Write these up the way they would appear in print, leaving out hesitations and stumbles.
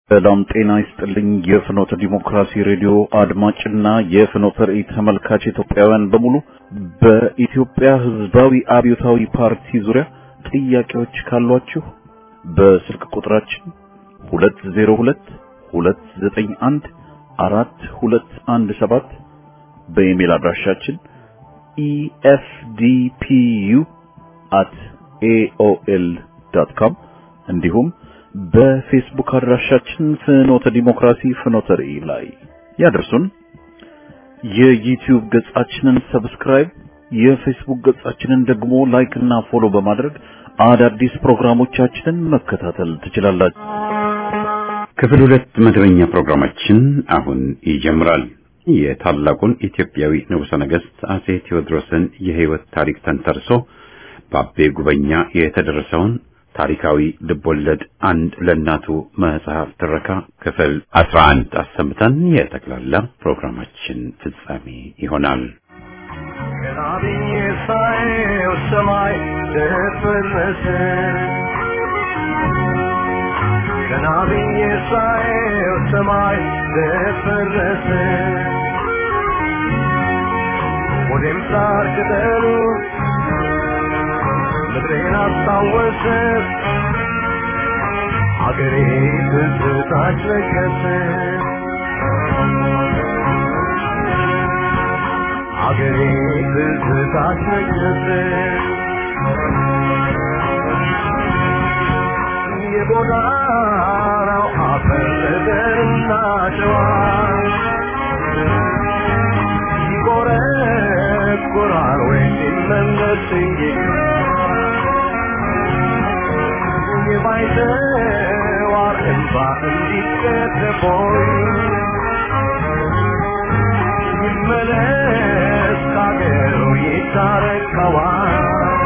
ሰላም ጤና ይስጥልኝ የፍኖተ ዲሞክራሲ ሬዲዮ አድማጭና የፍኖተ ራእይ ተመልካች ኢትዮጵያውያን በሙሉ በኢትዮጵያ ሕዝባዊ አብዮታዊ ፓርቲ ዙሪያ ጥያቄዎች ካሏችሁ በስልክ ቁጥራችን 202-291-4217 በኢሜል አድራሻችን efdpu@aol.com እንዲሁም በፌስቡክ አድራሻችን ፍኖተ ዲሞክራሲ ፍኖተ ራእይ ላይ ያደርሱን። የዩቲዩብ ገጻችንን ሰብስክራይብ፣ የፌስቡክ ገጻችንን ደግሞ ላይክ እና ፎሎ በማድረግ አዳዲስ ፕሮግራሞቻችንን መከታተል ትችላላችሁ። ክፍል 2 መደበኛ ፕሮግራማችን አሁን ይጀምራል። የታላቁን ኢትዮጵያዊ ንጉሠ ነገሥት አጼ ቴዎድሮስን የሕይወት ታሪክ ተንተርሶ በአቤ ጉበኛ የተደረሰውን ታሪካዊ ልቦለድ አንድ ለናቱ መጽሐፍ ትረካ ክፍል 11 አሰምተን የጠቅላላ ፕሮግራማችን ፍጻሜ ይሆናል። ከናብዬ ሳየው ሰማይ ደፈረሰ፣ ከናብዬ ሳየው ሰማይ ደፈረሰ፣ ወደም ሳር ቅጠሉ ምድሬን አስታወሰ፣ አገሬ ትዝታሽ ለገሰ፣ አገሬ ትዝታሽ ለገሰ፣ የጎዳናው አፈር ለደርና ሸዋ ይቆረቁራል ወይ ሲመለስ እንጂ የማይተዋር እንባ እንዲቀደቦይ ይመለስ ካገሩ ይታረቀዋል።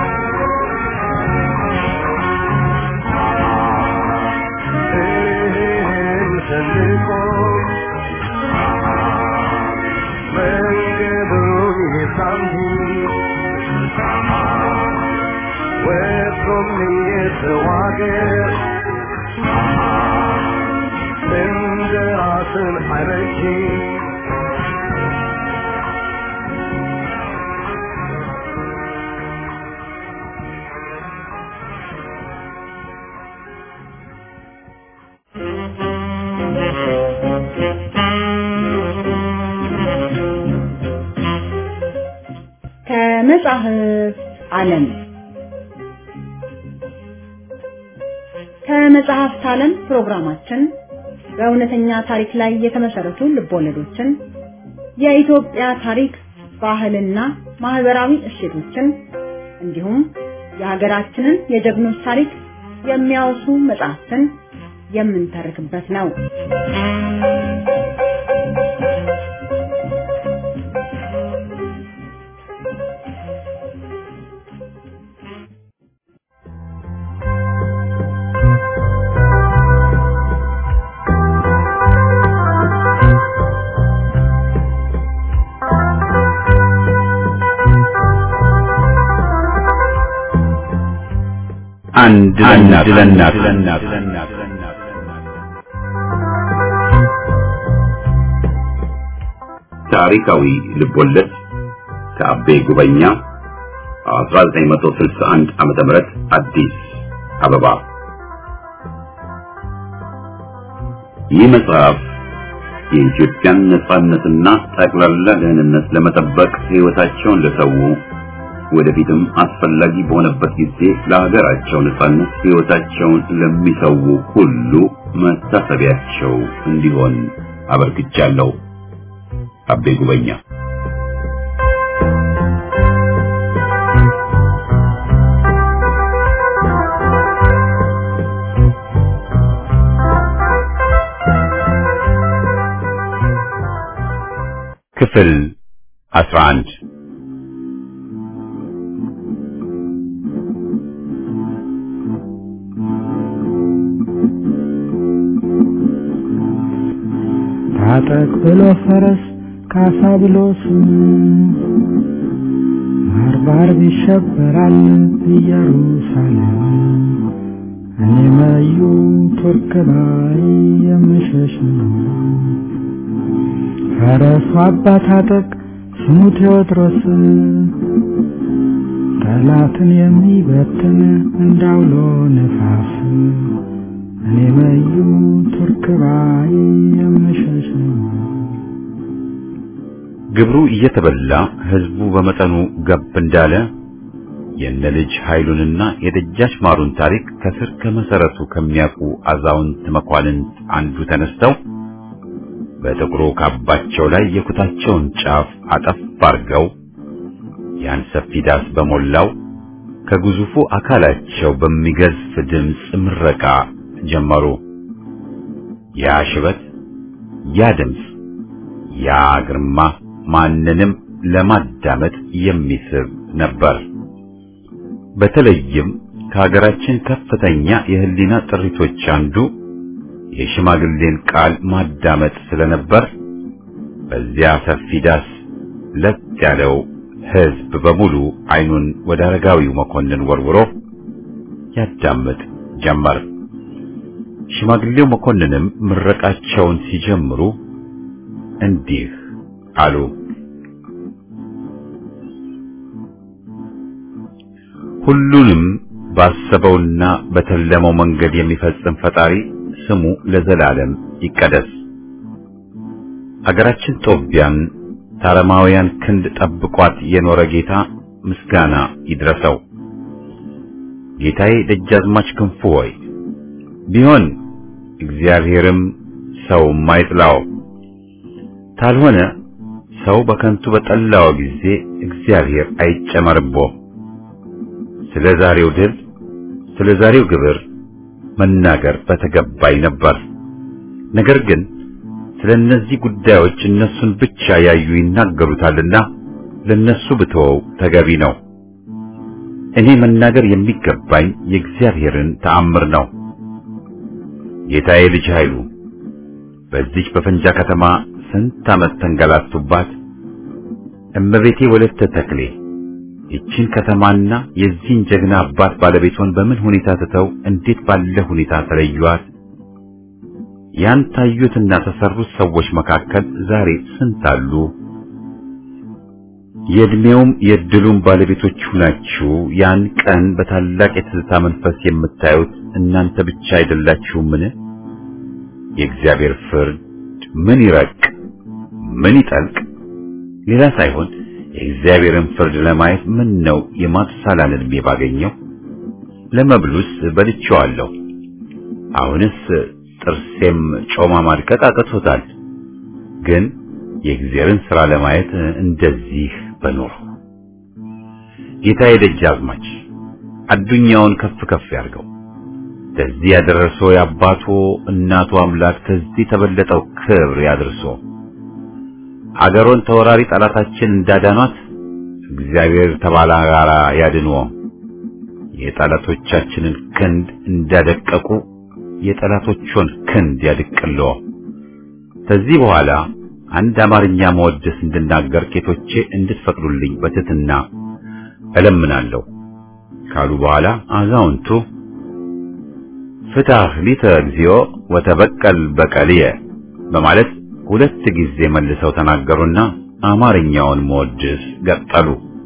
ሰንቆ መንገዱን የሳምሁ ወጥቶም የተዋገር እንደራስን አይረጂ ከመጽሐፍ ዓለም ከመጽሐፍት ዓለም ፕሮግራማችን በእውነተኛ ታሪክ ላይ የተመሰረቱ ልቦለዶችን፣ የኢትዮጵያ ታሪክ፣ ባህልና ማህበራዊ እሴቶችን እንዲሁም የሀገራችንን የጀግኖች ታሪክ የሚያወሱ መጽሐፍትን የምንተርክበት ነው። አንድ ለናት ታሪካዊ ልቦለድ ከአቤ ጉበኛ 1961 ዓመተ ምህረት አዲስ አበባ። ይህ መጽሐፍ የኢትዮጵያን ነጻነትና ጠቅላላ ደህንነት ለመጠበቅ ሕይወታቸውን ለሰው ወደፊትም አስፈላጊ በሆነበት ጊዜ ለሀገራቸው ነጻነት ሕይወታቸውን ለሚሰው ሁሉ መታሰቢያቸው እንዲሆን አበርክቻለሁ። አቤ ጉበኛ። ክፍል 11 ታጠቅ ብሎ ፈረስ ካሳ ብሎ ስም ባርባር ይሸበራል ኢየሩሳሌም እኔ መዩ ቱርክ ባይ የምሸሽ ነው። ፈረሱ አባት አጠቅ ስሙ ቴዎድሮስ ጠላትን የሚበትን እንዳውሎ ነፋስ እኔ መዩ ቱርክ ባይ የምሸሽ ነው። ግብሩ እየተበላ ህዝቡ በመጠኑ ገብ እንዳለ የነ ልጅ ኃይሉንና የደጃች ማሩን ታሪክ ከስር ከመሰረቱ ከሚያውቁ አዛውንት መኳንንት አንዱ ተነስተው በጥቁሩ ካባቸው ላይ የኩታቸውን ጫፍ አጠፍ አድርገው ያን ሰፊ ዳስ በሞላው ከግዙፉ አካላቸው በሚገዝፍ ድምፅ ምረቃ ጀመሩ። ያ ሽበት፣ ያ ድምፅ፣ ያ ግርማ ማንንም ለማዳመጥ የሚስብ ነበር። በተለይም ከሀገራችን ከፍተኛ የህሊና ጥሪቶች አንዱ የሽማግሌን ቃል ማዳመጥ ስለነበር በዚያ ሰፊ ዳስ ለጥ ያለው ህዝብ በሙሉ አይኑን ወደ አረጋዊው መኮንን ወርውሮ ያዳምጥ ጀመር። ሽማግሌው መኮንንም ምረቃቸውን ሲጀምሩ እንዲህ አሉ። ሁሉንም ባሰበውና በተለመው መንገድ የሚፈጽም ፈጣሪ ስሙ ለዘላለም ይቀደስ። አገራችን ጦቢያን ታረማውያን ክንድ ጠብቋት የኖረ ጌታ ምስጋና ይድረሰው። ጌታዬ ደጃዝማች ክንፉ ሆይ ቢሆን እግዚአብሔርም ሰው ማይጥላው ታልሆነ ሰው በከንቱ በጠላው ጊዜ እግዚአብሔር አይጨመርቦ። ስለ ዛሬው ድል፣ ስለ ዛሬው ግብር መናገር በተገባይ ነበር። ነገር ግን ስለ እነዚህ ጉዳዮች እነሱን ብቻ ያዩ ይናገሩታልና ለነሱ ብተወው ተገቢ ነው። እኔ መናገር የሚገባኝ የእግዚአብሔርን ተአምር ነው። ጌታዬ ልጅ ኃይሉ በዚች በፈንጃ ከተማ ስንት ዓመት ተንገላቱባት። እመቤቴ ወለተ ተክሌ ይህችን ከተማና የዚህን ጀግና አባት ባለቤቷን በምን ሁኔታ ትተው እንዴት ባለ ሁኔታ ተለዩዋት? ያን ታዩትና ተሰሩት ሰዎች መካከል ዛሬ ስንት አሉ? የእድሜውም የድሉም ባለቤቶች ናችሁ። ያን ቀን በታላቅ የትዝታ መንፈስ የምታዩት እናንተ ብቻ አይደላችሁምን? የእግዚአብሔር ፍርድ ምን ይረቅ ምን ይጠልቅ ሌላ ሳይሆን የእግዚአብሔርን ፍርድ ለማየት ምን ነው የማትሳላን ዕድሜ ባገኘው። ለመብሉስ በልቼዋለሁ። አሁንስ ጥርሴም ጮማ ማድቀቅ አቅቶታል። ግን የእግዚአብሔርን ሥራ ለማየት እንደዚህ በኖር። ጌታዬ ደጃዝማች አዱኛውን ከፍ ከፍ ያርገው። ከዚህ ያደረሰው የአባቱ እናቱ አምላክ ከዚህ ተበለጠው ክብር ያድርሶ። አገሮን ተወራሪ ጠላታችን እንዳዳኗት እግዚአብሔር ተባላጋራ ያድንዎ። የጠላቶቻችንን ክንድ እንዳደቀቁ የጠላቶቹን ክንድ ያድቅልዎ። ከዚህ በኋላ አንድ አማርኛ መወደስ እንድናገር ጌቶቼ እንድትፈቅዱልኝ በትህትና እለምናለሁ ካሉ በኋላ አዛውንቱ ፍታህ ሊተ እግዚኦ ወተበቀል በቀልየ በማለት ሁለት ጊዜ መልሰው ተናገሩና አማርኛውን መወደስ ቀጠሉ።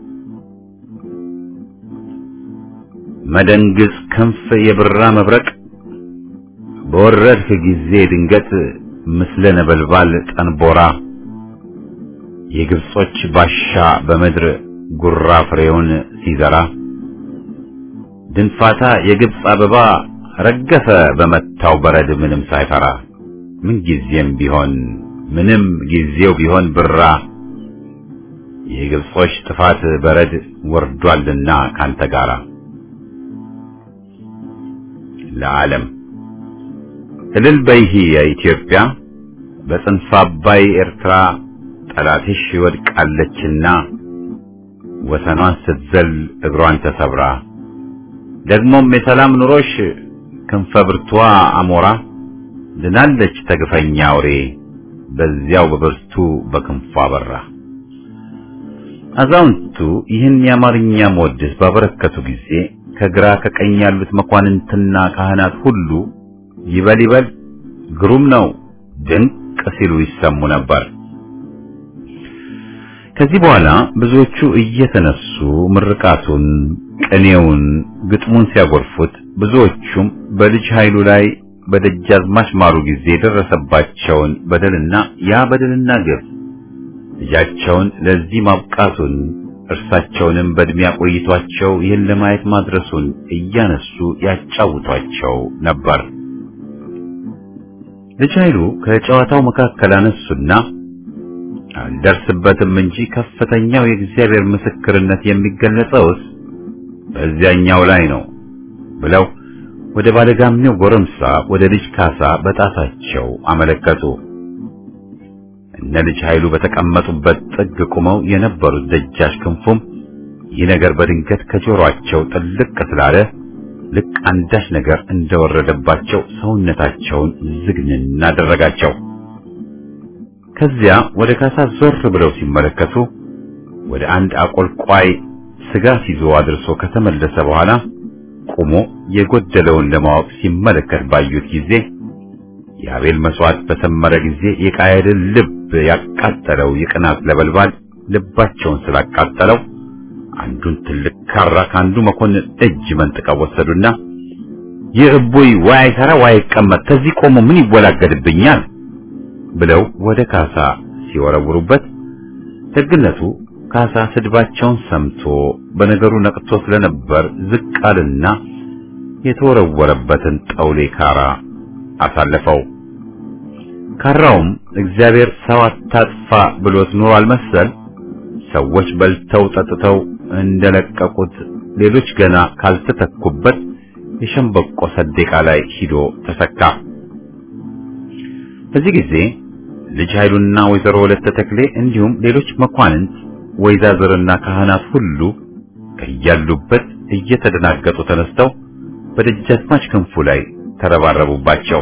መደንግስ ክንፍ የብራ መብረቅ በወረድክ ጊዜ ድንገት ምስለ ነበልባል ጠንቦራ የግብጾች ባሻ በምድር ጉራ ፍሬውን ሲዘራ ድንፋታ የግብጽ አበባ ረገፈ በመታው በረድ ምንም ሳይፈራ ምን ጊዜም ቢሆን ምንም ጊዜው ቢሆን ብራ የግብጾች ጥፋት በረድ ወርዷልና ካንተ ጋራ ለዓለም እልል በይሂ የኢትዮጵያ በጽንፈ አባይ ኤርትራ ጠላትሽ ይወድቃለችና ወሰኗን ስትዘል እግሯን ተሰብራ ደግሞም የሰላም ኑሮሽ ክንፈ ብርቷ አሞራ ድናለች ተግፈኛ አውሬ በዚያው በብርቱ በክንፏ በራ። አዛውንቱ ይህን የአማርኛ መወደስ ባበረከቱ ጊዜ ከግራ ከቀኝ ያሉት መኳንንትና ካህናት ሁሉ ይበል ይበል ግሩም ነው ድንቅ ሲሉ ይሰሙ ነበር። ከዚህ በኋላ ብዙዎቹ እየተነሱ ምርቃቱን፣ ቅኔውን፣ ግጥሙን ሲያጎርፉት ብዙዎቹም በልጅ ኃይሉ ላይ በደጃዝማች ማሩ ጊዜ የደረሰባቸውን በደልና ያ በደልና ግፍ ልጃቸውን ለዚህ ማብቃቱን እርሳቸውንም በእድሜ አቆይቷቸው ይህን ለማየት ማድረሱን እያነሱ ያጫውቷቸው ነበር። ልጅ ኃይሉ ከጨዋታው መካከል አነሱና አልደርስበትም እንጂ ከፍተኛው የእግዚአብሔር ምስክርነት የሚገለጸውስ በዚያኛው ላይ ነው ብለው ወደ ባለጋምኔው ጎረምሳ ወደ ልጅ ካሳ በጣታቸው አመለከቱ። እነ ልጅ ኃይሉ በተቀመጡበት ጥግ ቆመው የነበሩት ደጃች ክንፉም ይህ ነገር በድንገት ከጆሮአቸው ጥልቅ ስላለ ልክ አንዳች ነገር እንደወረደባቸው ሰውነታቸውን ዝግንን አደረጋቸው። ከዚያ ወደ ካሳ ዞር ብለው ሲመለከቱ ወደ አንድ አቆልቋይ ስጋ ይዞ አድርሶ ከተመለሰ በኋላ ቆሞ የጎደለውን ለማወቅ ሲመለከት ባዩት ጊዜ የአቤል መስዋዕት በሰመረ ጊዜ የቃየልን ልብ ያቃጠለው የቅናት ነበልባል ልባቸውን ስላቃጠለው አንዱን ትልቅ ካራ ካንዱ መኮንን እጅ መንጥቀው ወሰዱና የእቦይ ዋይ ሰራ ዋይ ቀመጥ ከዚህ ቆሞ ምን ይወላገድብኛል ብለው ወደ ካሳ ሲወረውሩበት ደግነቱ ካሳ ስድባቸውን ሰምቶ በነገሩ ነቅቶ ስለነበር ዝቅ አለና የተወረወረበትን ጠውሌ ካራ አሳለፈው። ካራውም እግዚአብሔር ሰው አታጥፋ ብሎት ኖሯል መሰል ሰዎች በልተው ጠጥተው እንደለቀቁት ሌሎች ገና ካልተተኩበት የሸምበቆ ሰደቃ ላይ ሂዶ ተሰካ። በዚህ ጊዜ ልጅ ኃይሉና ወይዘሮ ወለተ ተክሌ እንዲሁም ሌሎች መኳንንት ወይዛዝርና ካህናት ሁሉ ከያሉበት እየተደናገጡ ተነስተው በደጃዝማች ክንፉ ላይ ተረባረቡባቸው።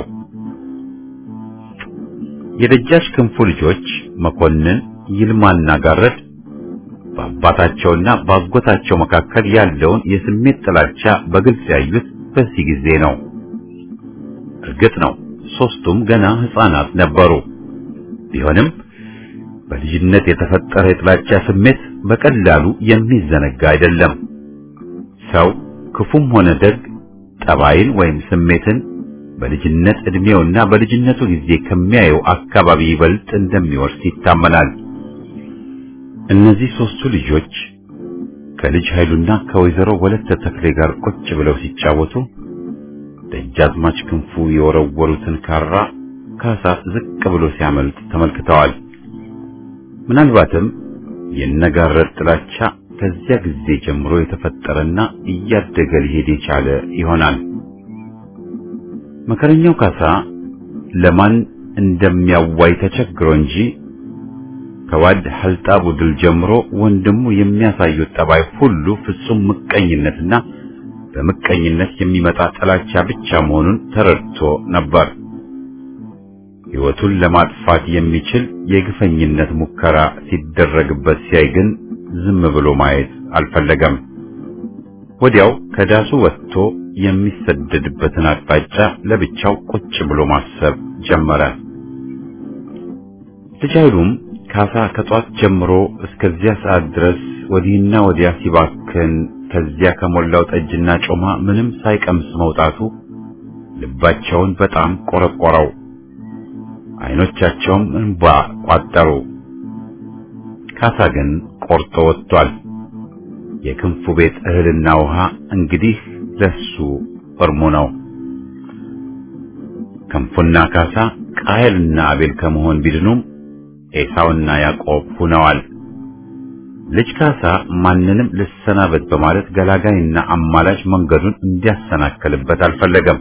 የደጃች ክንፉ ልጆች መኮንን ይልማና ጋረድ በአባታቸውና በአጎታቸው መካከል ያለውን የስሜት ጥላቻ በግልጽ ያዩት በዚህ ጊዜ ነው። እርግጥ ነው ሶስቱም ገና ሕፃናት ነበሩ። ቢሆንም በልጅነት የተፈጠረ የጥላቻ ስሜት በቀላሉ የሚዘነጋ አይደለም። ሰው ክፉም ሆነ ደግ ጠባይን ወይም ስሜትን በልጅነት እድሜውና በልጅነቱ ጊዜ ከሚያየው አካባቢ ይበልጥ እንደሚወርስ ይታመናል። እነዚህ ሶስቱ ልጆች ከልጅ ኃይሉና ከወይዘሮ ወለተ ተክሌ ጋር ቁጭ ብለው ሲጫወቱ ደጃዝማች ክንፉ የወረወሩትን ካራ ካሳ ዝቅ ብሎ ሲያመልጥ ተመልክተዋል። ምናልባትም የነጋረድ ጥላቻ ከዚያ ጊዜ ጀምሮ የተፈጠረና እያደገ ሊሄድ የቻለ ይሆናል። መከረኛው ካሳ ለማን እንደሚያዋይ ተቸግሮ እንጂ ከዋድ ሐልጣቡ ድል ጀምሮ ወንድሙ የሚያሳዩት ጠባይ ሁሉ ፍጹም ምቀኝነትና በምቀኝነት የሚመጣ ጥላቻ ብቻ መሆኑን ተረድቶ ነበር። ሕይወቱን ለማጥፋት የሚችል የግፈኝነት ሙከራ ሲደረግበት ሲያይ ግን ዝም ብሎ ማየት አልፈለገም። ወዲያው ከዳሱ ወጥቶ የሚሰደድበትን አቅጣጫ ለብቻው ቁጭ ብሎ ማሰብ ጀመረ። ልጅ ኃይሉም ካሳ ከጧት ጀምሮ እስከዚያ ሰዓት ድረስ ወዲህና ወዲያ ሲባክን ከዚያ ከሞላው ጠጅና ጮማ ምንም ሳይቀምስ መውጣቱ ልባቸውን በጣም ቆረቆረው። አይኖቻቸውም እንባ ቋጠሩ። ካሳ ግን ቆርጦ ወጥቷል። የክንፉ ቤት እህልና ውሃ እንግዲህ ለሱ እርሙ ነው። ክንፉና ካሳ ቃየልና አቤል ከመሆን ቢድኑም ኤሳውና ያዕቆብ ሆነዋል። ልጅ ካሳ ማንንም ልሰናበት በማለት ገላጋይና አማላጅ መንገዱን እንዲያሰናክልበት አልፈለገም።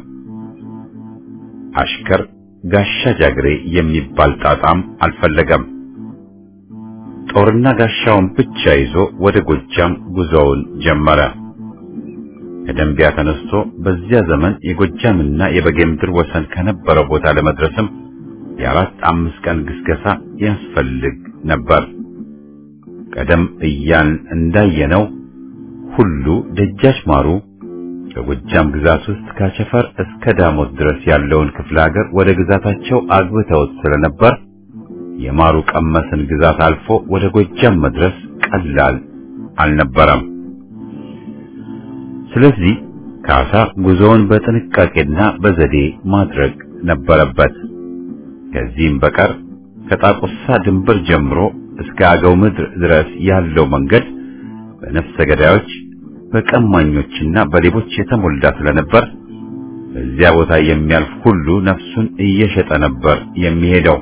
አሽከር ጋሻ ጃግሬ የሚባል ጣጣም አልፈለገም። ጦርና ጋሻውን ብቻ ይዞ ወደ ጎጃም ጉዞውን ጀመረ። ከደንቢያ ተነስቶ በዚያ ዘመን የጎጃምና የበጌምድር ወሰን ከነበረው ቦታ ለመድረስም የ4-5 ቀን ግስገሳ ያስፈልግ ነበር። ቀደም እያን እንዳየነው ሁሉ ደጃች ማሩ በጎጃም ግዛት ውስጥ ከአቸፈር እስከ ዳሞት ድረስ ያለውን ክፍለ ሀገር ወደ ግዛታቸው አግብተውት ስለነበር የማሩ ቀመስን ግዛት አልፎ ወደ ጎጃም መድረስ ቀላል አልነበረም። ስለዚህ ካሳ ጉዞውን በጥንቃቄና በዘዴ ማድረግ ነበረበት። ከዚህም በቀር ከጣቁሳ ድንበር ጀምሮ እስከ አገው ምድር ድረስ ያለው መንገድ በነፍሰ ገዳዮች በቀማኞችና በሌቦች የተሞላ ስለነበር በዚያ ቦታ የሚያልፍ ሁሉ ነፍሱን እየሸጠ ነበር የሚሄደው።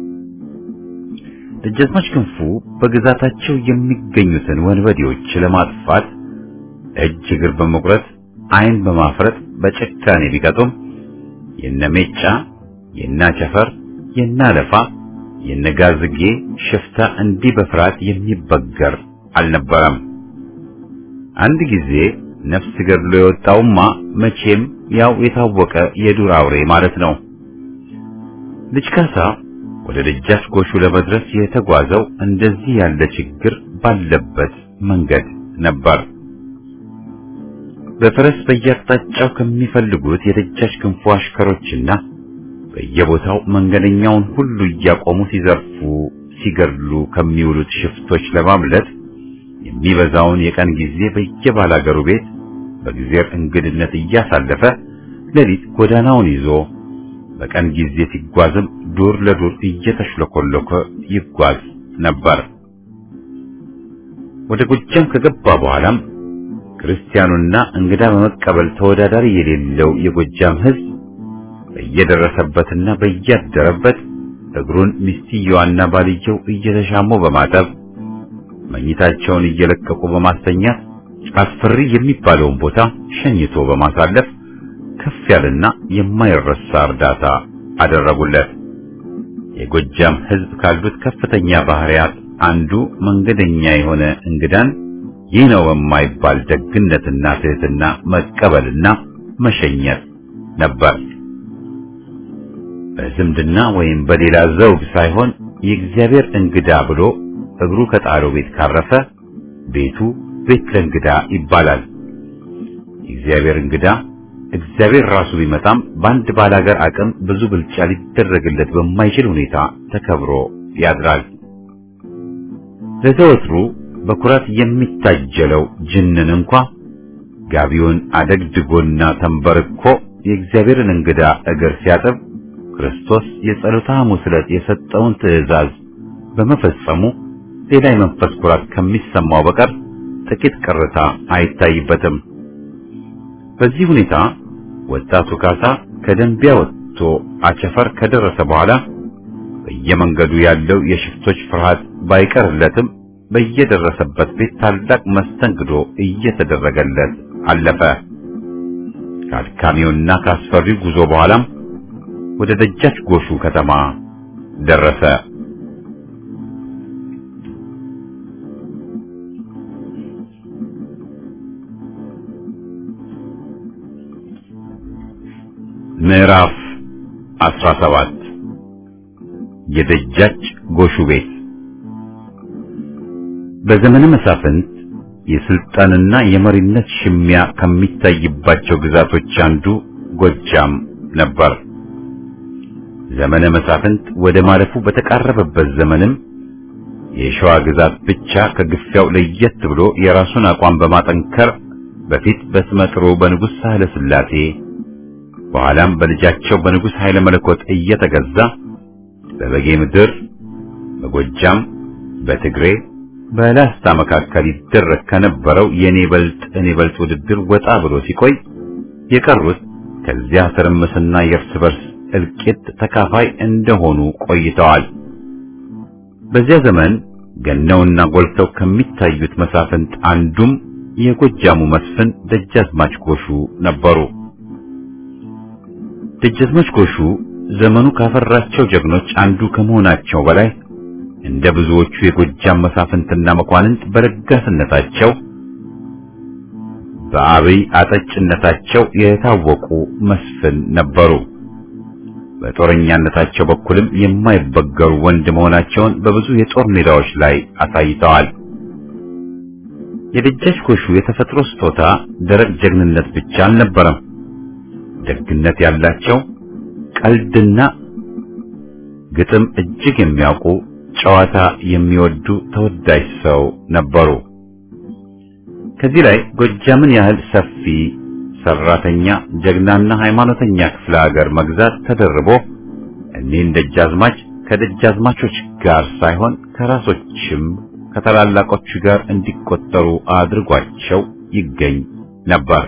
ደጃዝማች ክንፉ በግዛታቸው የሚገኙትን ወንበዴዎች ለማጥፋት እጅ እግር በመቁረጥ ዓይን በማፍረጥ በጭካኔ ቢቀጡም የነሜጫ የናቸፈር የናለፋ የነጋዝጌ ሽፍታ እንዲህ በፍርሃት የሚበገር አልነበረም። አንድ ጊዜ ነፍስ ገድሎ የወጣውማ መቼም ያው የታወቀ የዱር አውሬ ማለት ነው። ልጅ ካሳ ወደ ደጃች ጎሹ ለመድረስ የተጓዘው እንደዚህ ያለ ችግር ባለበት መንገድ ነበር። በፈረስ በየአቅጣጫው ከሚፈልጉት የደጃች ክንፉ አሽከሮችና በየቦታው መንገደኛውን ሁሉ እያቆሙ ሲዘርፉ ሲገድሉ ከሚውሉት ሽፍቶች ለማምለጥ የሚበዛውን የቀን ጊዜ በየባላገሩ ቤት በጊዜር እንግድነት እያሳለፈ ሌሊት ጎዳናውን ይዞ በቀን ጊዜ ሲጓዝም ዱር ለዱር እየተሽለኮለኮ ይጓዝ ነበር። ወደ ጎጃም ከገባ በኋላም ክርስቲያኑና እንግዳ በመቀበል ተወዳዳሪ የሌለው የጎጃም ሕዝብ በየደረሰበትና በያደረበት እግሩን ሚስትየዋና ባልየው እየተሻሙ በማጠብ መኝታቸውን እየለቀቁ በማስተኛት አስፈሪ የሚባለውን ቦታ ሸኝቶ በማሳለፍ ከፍ ያለና የማይረሳ እርዳታ አደረጉለት። የጎጃም ሕዝብ ካሉት ከፍተኛ ባህሪያት አንዱ መንገደኛ የሆነ እንግዳን ይህ ነው በማይባል ደግነትና ትህትና መቀበልና መሸኘት ነበር። በዝምድና ወይም በሌላ ዘውግ ሳይሆን የእግዚአብሔር እንግዳ ብሎ እግሩ ከጣለው ቤት ካረፈ ቤቱ ቤት ለእንግዳ ይባላል። የእግዚአብሔር እንግዳ እግዚአብሔር ራሱ ቢመጣም በአንድ ባላገር አቅም ብዙ ብልጫ ሊደረግለት በማይችል ሁኔታ ተከብሮ ያድራል። ለዘወትሩ በኩራት የሚታጀለው ጅንን እንኳ ጋቢውን አደግድጎና ተንበርኮ የእግዚአብሔርን እንግዳ እግር ሲያጥብ ክርስቶስ የጸሎተ ሐሙስ ዕለት የሰጠውን ትእዛዝ በመፈጸሙ ሌላ የመንፈስ ኩራት ከሚሰማው በቀር ጥቂት ቅርታ አይታይበትም። በዚህ ሁኔታ ወጣቱ ካሳ ከደንቢያ ወጥቶ አቸፈር ከደረሰ በኋላ በየመንገዱ ያለው የሽፍቶች ፍርሃት ባይቀርለትም በየደረሰበት ቤት ታላቅ መስተንግዶ እየተደረገለት አለፈ። ከአድካሚውና ከአስፈሪው ጉዞ በኋላም ወደ ደጃች ጎሹ ከተማ ደረሰ። ምዕራፍ 17 የደጃች ጎሹ ቤት። በዘመነ መሳፍንት የስልጣንና የመሪነት ሽሚያ ከሚታይባቸው ግዛቶች አንዱ ጎጃም ነበር። ዘመነ መሳፍንት ወደ ማለፉ በተቃረበበት ዘመንም የሸዋ ግዛት ብቻ ከግፊያው ለየት ብሎ የራሱን አቋም በማጠንከር በፊት በስመጥሩ በንጉሥ ሳህለ ሥላሴ በኋላም በልጃቸው በንጉሥ ኃይለ መለኮት እየተገዛ በበጌ ምድር፣ በጎጃም፣ በትግሬ፣ በላስታ መካከል ይደረግ ከነበረው የኔ በልጥ ውድድር ወጣ ብሎ ሲቆይ የቀሩት ከዚያ ትርምስና የእርስ በርስ እልቂት ተካፋይ እንደሆኑ ቆይተዋል። በዚያ ዘመን ገነውና ጎልተው ከሚታዩት መሳፍንት አንዱም የጎጃሙ መስፍን ደጃዝማች ጎሹ ነበሩ። ደጃዝማች ጎሹ ዘመኑ ካፈራቸው ጀግኖች አንዱ ከመሆናቸው በላይ እንደ ብዙዎቹ የጎጃም መሳፍንትና መኳንንት በለጋስነታቸው በአብይ አጠጭነታቸው የታወቁ መስፍን ነበሩ። በጦረኛነታቸው በኩልም የማይበገሩ ወንድ መሆናቸውን በብዙ የጦር ሜዳዎች ላይ አሳይተዋል። የደጃች ጎሹ የተፈጥሮ ስጦታ ደረቅ ጀግንነት ብቻ አልነበረም። ደግነት ያላቸው፣ ቀልድና ግጥም እጅግ የሚያውቁ፣ ጨዋታ የሚወዱ ተወዳጅ ሰው ነበሩ። ከዚህ ላይ ጎጃምን ያህል ሰፊ ሰራተኛ፣ ጀግናና ሃይማኖተኛ ክፍለ ሀገር መግዛት ተደርቦ እኒህን ደጃዝማች ከደጃዝማቾች ጋር ሳይሆን ከራሶችም ከታላላቆቹ ጋር እንዲቆጠሩ አድርጓቸው ይገኝ ነበር።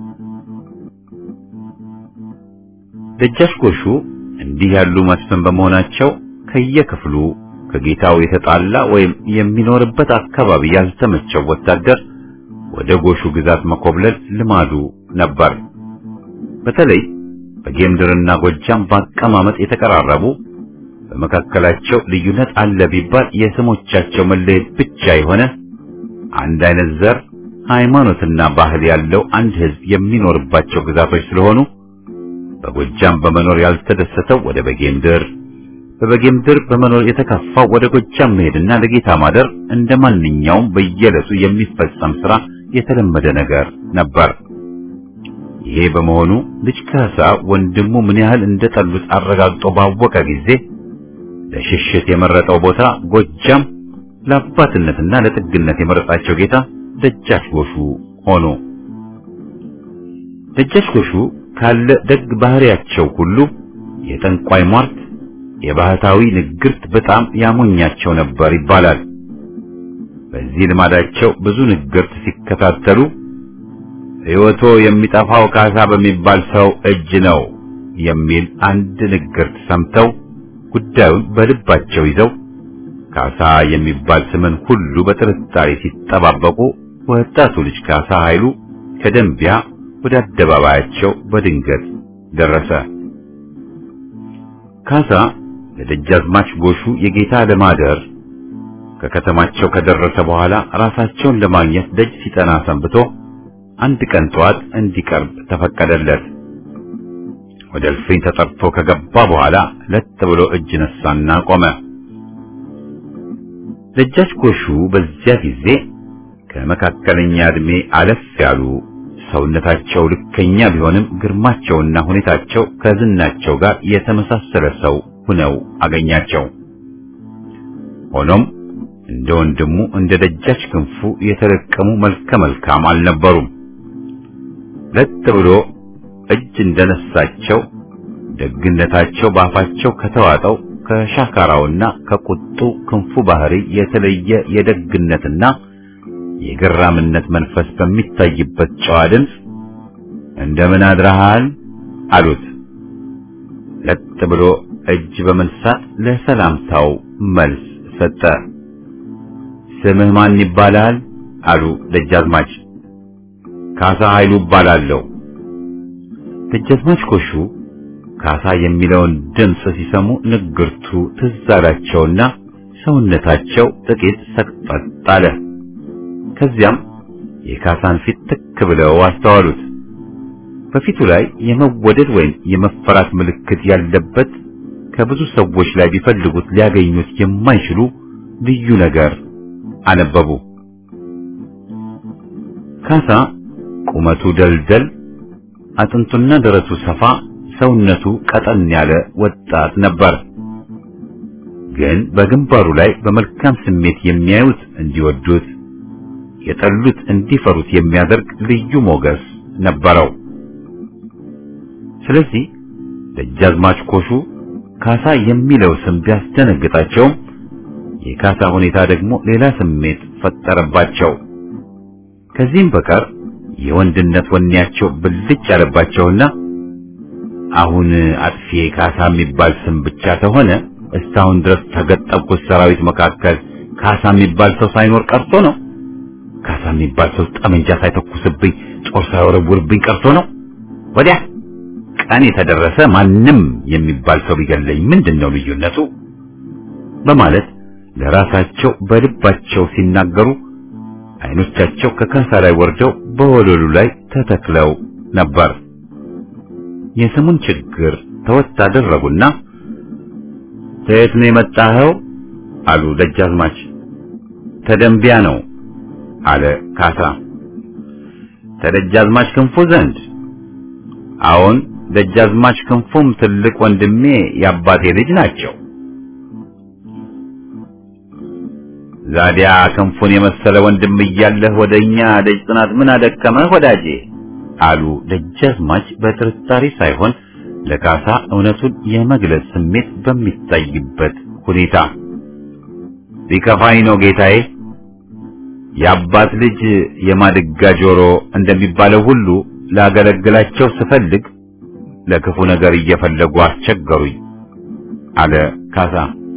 ደጃች ጎሹ እንዲህ ያሉ መስፍን በመሆናቸው ከየክፍሉ ከጌታው የተጣላ ወይም የሚኖርበት አካባቢ ያልተመቸው ወታደር ወደ ጎሹ ግዛት መኮብለል ልማዱ ነበር። በተለይ በጌምድርና ጎጃም በአቀማመጥ የተቀራረቡ በመካከላቸው ልዩነት አለ ቢባል የስሞቻቸው መለየት ብቻ የሆነ አንድ አይነት ዘር፣ ሃይማኖትና ባህል ያለው አንድ ሕዝብ የሚኖርባቸው ግዛቶች ስለሆኑ በጎጃም በመኖር ያልተደሰተው ወደ በጌምድር፣ በበጌምድር በመኖር የተከፋው ወደ ጎጃም መሄድና ለጌታ ማደር እንደ ማንኛውም በየዕለቱ የሚፈጸም ሥራ የተለመደ ነገር ነበር። ይሄ በመሆኑ ልጅ ካሳ ወንድሙ ምን ያህል እንደጠሉት አረጋግጦ ባወቀ ጊዜ ለሽሽት የመረጠው ቦታ ጎጃም፣ ለአባትነትና ለጥግነት የመረጣቸው ጌታ ደጃች ጎሹ ሆኖ ደጃች ጎሹ ካለ ደግ ባህሪያቸው ሁሉ የጠንቋይ ሟርት፣ የባህታዊ ንግርት በጣም ያሞኛቸው ነበር ይባላል። በዚህ ልማዳቸው ብዙ ንግርት ሲከታተሉ ሕይወቶ የሚጠፋው ካሳ በሚባል ሰው እጅ ነው የሚል አንድ ንግርት ሰምተው ጉዳዩን በልባቸው ይዘው ካሳ የሚባል ስምን ሁሉ በጥርጣሬ ሲጠባበቁ ወጣቱ ልጅ ካሳ ኃይሉ ከደንቢያ ወደ አደባባያቸው በድንገት ደረሰ። ካሳ ለደጃዝማች ጎሹ የጌታ ለማደር ከከተማቸው ከደረሰ በኋላ ራሳቸውን ለማግኘት ደጅ ሲጠና ሰንብቶ አንድ ቀን ጠዋት እንዲቀርብ ተፈቀደለት። ወደ እልፍኝ ተጠርቶ ከገባ በኋላ ለጥ ብሎ እጅ ነሳና ቆመ። ደጃች ጎሹ በዚያ ጊዜ ከመካከለኛ ዕድሜ አለፍ ያሉ፣ ሰውነታቸው ልከኛ ቢሆንም ግርማቸውና ሁኔታቸው ከዝናቸው ጋር የተመሳሰለ ሰው ሆነው አገኛቸው። ሆኖም እንደ ወንድሙ እንደ ደጃች ክንፉ የተለቀሙ መልከ መልካም አልነበሩም። ለጥ ብሎ እጅ እንደነሳቸው ደግነታቸው ባፋቸው ከተዋጠው ከሻካራውና ከቁጡ ክንፉ ባህሪ የተለየ የደግነትና የገራምነት መንፈስ በሚታይበት ጨዋ ድምፅ እንደምን አድረሃል አሉት። ለጥ ብሎ እጅ በመንሳት ለሰላምታው መልስ ሰጠ። ስምህ ማን ይባላል አሉ ደጃዝማች። ካሳ ኃይሉ እባላለሁ። ደጃዝማች ጎሹ ካሳ የሚለውን ድምፅ ሲሰሙ ንግርቱ ትዝ አላቸውና ሰውነታቸው ጥቂት ሰቅጠጥ አለ። ከዚያም የካሳን ፊት ትክ ብለው አስተዋሉት። በፊቱ ላይ የመወደድ ወይም የመፈራት ምልክት ያለበት ከብዙ ሰዎች ላይ ቢፈልጉት ሊያገኙት የማይችሉ ልዩ ነገር አነበቡ። ካሳ ቁመቱ ደልደል፣ አጥንቱና ደረቱ ሰፋ፣ ሰውነቱ ቀጠን ያለ ወጣት ነበር። ግን በግንባሩ ላይ በመልካም ስሜት የሚያዩት እንዲወዱት፣ የጠሉት እንዲፈሩት የሚያደርግ ልዩ ሞገስ ነበረው። ስለዚህ ደጃዝማች ጎሹ ካሳ የሚለው ስም ቢያስደነግጣቸውም የካሳ ሁኔታ ደግሞ ሌላ ስሜት ፈጠረባቸው። ከዚህም በቀር የወንድነት ወኔያቸው ብልጭ ያለባቸውና አሁን አጥፊ ካሳ የሚባል ስም ብቻ ተሆነ እስካሁን ድረስ ተገጠብኩት ሰራዊት መካከል ካሳ የሚባል ሰው ሳይኖር ቀርቶ ነው? ካሳ የሚባል ሰው ጠመንጃ ሳይተኩስብኝ ጦር ሳይወረውርብኝ ቀርቶ ነው? ወዲያ ቀን የተደረሰ ማንም የሚባል ሰው ቢገለኝ ምንድነው ልዩነቱ? በማለት ለራሳቸው በልባቸው ሲናገሩ አይኖቻቸው ከካሳ ላይ ወርደው በወለሉ ላይ ተተክለው ነበር። የስሙን ችግር ተወት አደረጉና ከየት ነው የመጣኸው አሉ ደጃዝማች። ተደንቢያ ነው አለ ካሳ። ከደጃዝማች ክንፉ ዘንድ? አዎን፣ ደጃዝማች ክንፉም ትልቅ ወንድሜ የአባቴ ልጅ ናቸው። ዛዲያ ክንፉን የመሰለ ወንድም እያለህ ወደኛ ደጅ ጥናት ምን አደከመህ ወዳጄ? አሉ ደጃዝማች በጥርጣሬ ሳይሆን ለካሳ እውነቱን የመግለጽ ስሜት በሚታይበት ሁኔታ። ቢከፋኝ ነው ጌታዬ። የአባት ልጅ የማድጋ ጆሮ እንደሚባለው ሁሉ ላገለግላቸው ስፈልግ ለክፉ ነገር እየፈለጉ አስቸገሩኝ አለ ካሳ።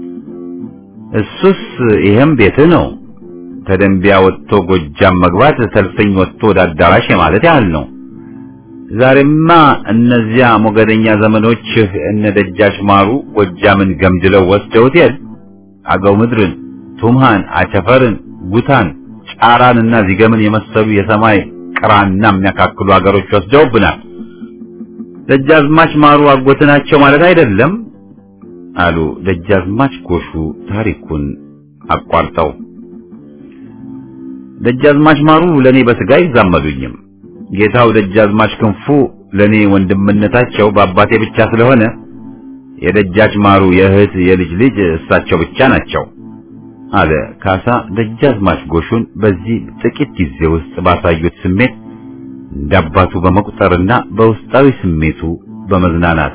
እሱስ ይሄም ቤት ነው። ተደንቢያ ወጥቶ ጎጃም መግባት ሰልፈኝ ወጥቶ ወደ አዳራሽ ማለት ያህል ነው። ዛሬማ እነዚያ ሞገደኛ ዘመኖችህ እነ ደጃች ማሩ ጎጃምን ገምድለው ወስደውት የል አገው ምድርን፣ ቱምሃን፣ አቸፈርን፣ ጉታን፣ ጫራንና ዚገምን የመሰሉ የሰማይ ቅራና የሚያካክሉ አገሮች ወስደውብናል። ደጃዝማች ማሩ አጎት ናቸው ማለት አይደለም አሉ ደጃዝማች ጎሹ ታሪኩን አቋርጠው። ደጃዝማች ማሩ ለኔ በስጋ ይዛመዱኝም። ጌታው ደጃዝማች ክንፉ ለኔ ወንድምነታቸው በአባቴ ብቻ ስለሆነ የደጃች ማሩ የእህት የልጅ ልጅ እሳቸው ብቻ ናቸው አለ ካሳ ደጃዝማች ጎሹን በዚህ ጥቂት ጊዜ ውስጥ ባሳዩት ስሜት እንዳባቱ በመቁጠርና በውስጣዊ ስሜቱ በመዝናናት።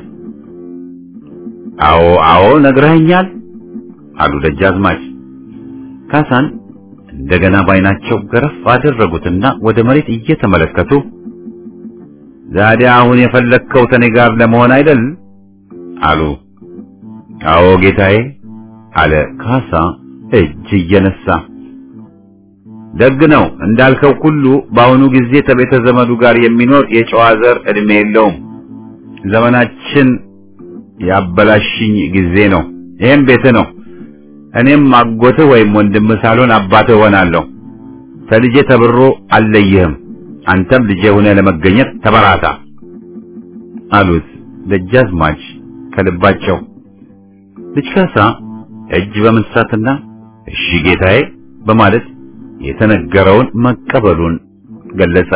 አዎ ነግረኸኛል አሉ ደጃዝማች። ካሳን እንደገና ባይናቸው ገረፍ አደረጉትና ወደ መሬት እየተመለከቱ ዛዲያ አሁን የፈለከው ተኔ ጋር ለመሆን አይደል አሉ። አዎ ጌታዬ አለ ካሳ እጅ እየነሳ። ደግ ነው እንዳልከው ሁሉ በአሁኑ ጊዜ ከቤተ ዘመዱ ጋር የሚኖር የጨዋ ዘር እድሜ የለውም። ዘመናችን ያበላሽኝ ጊዜ ነው። ይሄም ቤት ነው። እኔም አጎትህ ወይም ወንድምህ ሳልሆን አባትህ ሆናለሁ። ከልጄ ተብሮ አልለይህም። አንተም ልጄ ሆነህ ለመገኘት ተበራታ አሉት ደጃዝማች ከልባቸው። ልጅ ካሳ እጅ በመንሳትና እሺ ጌታዬ በማለት የተነገረውን መቀበሉን ገለጸ።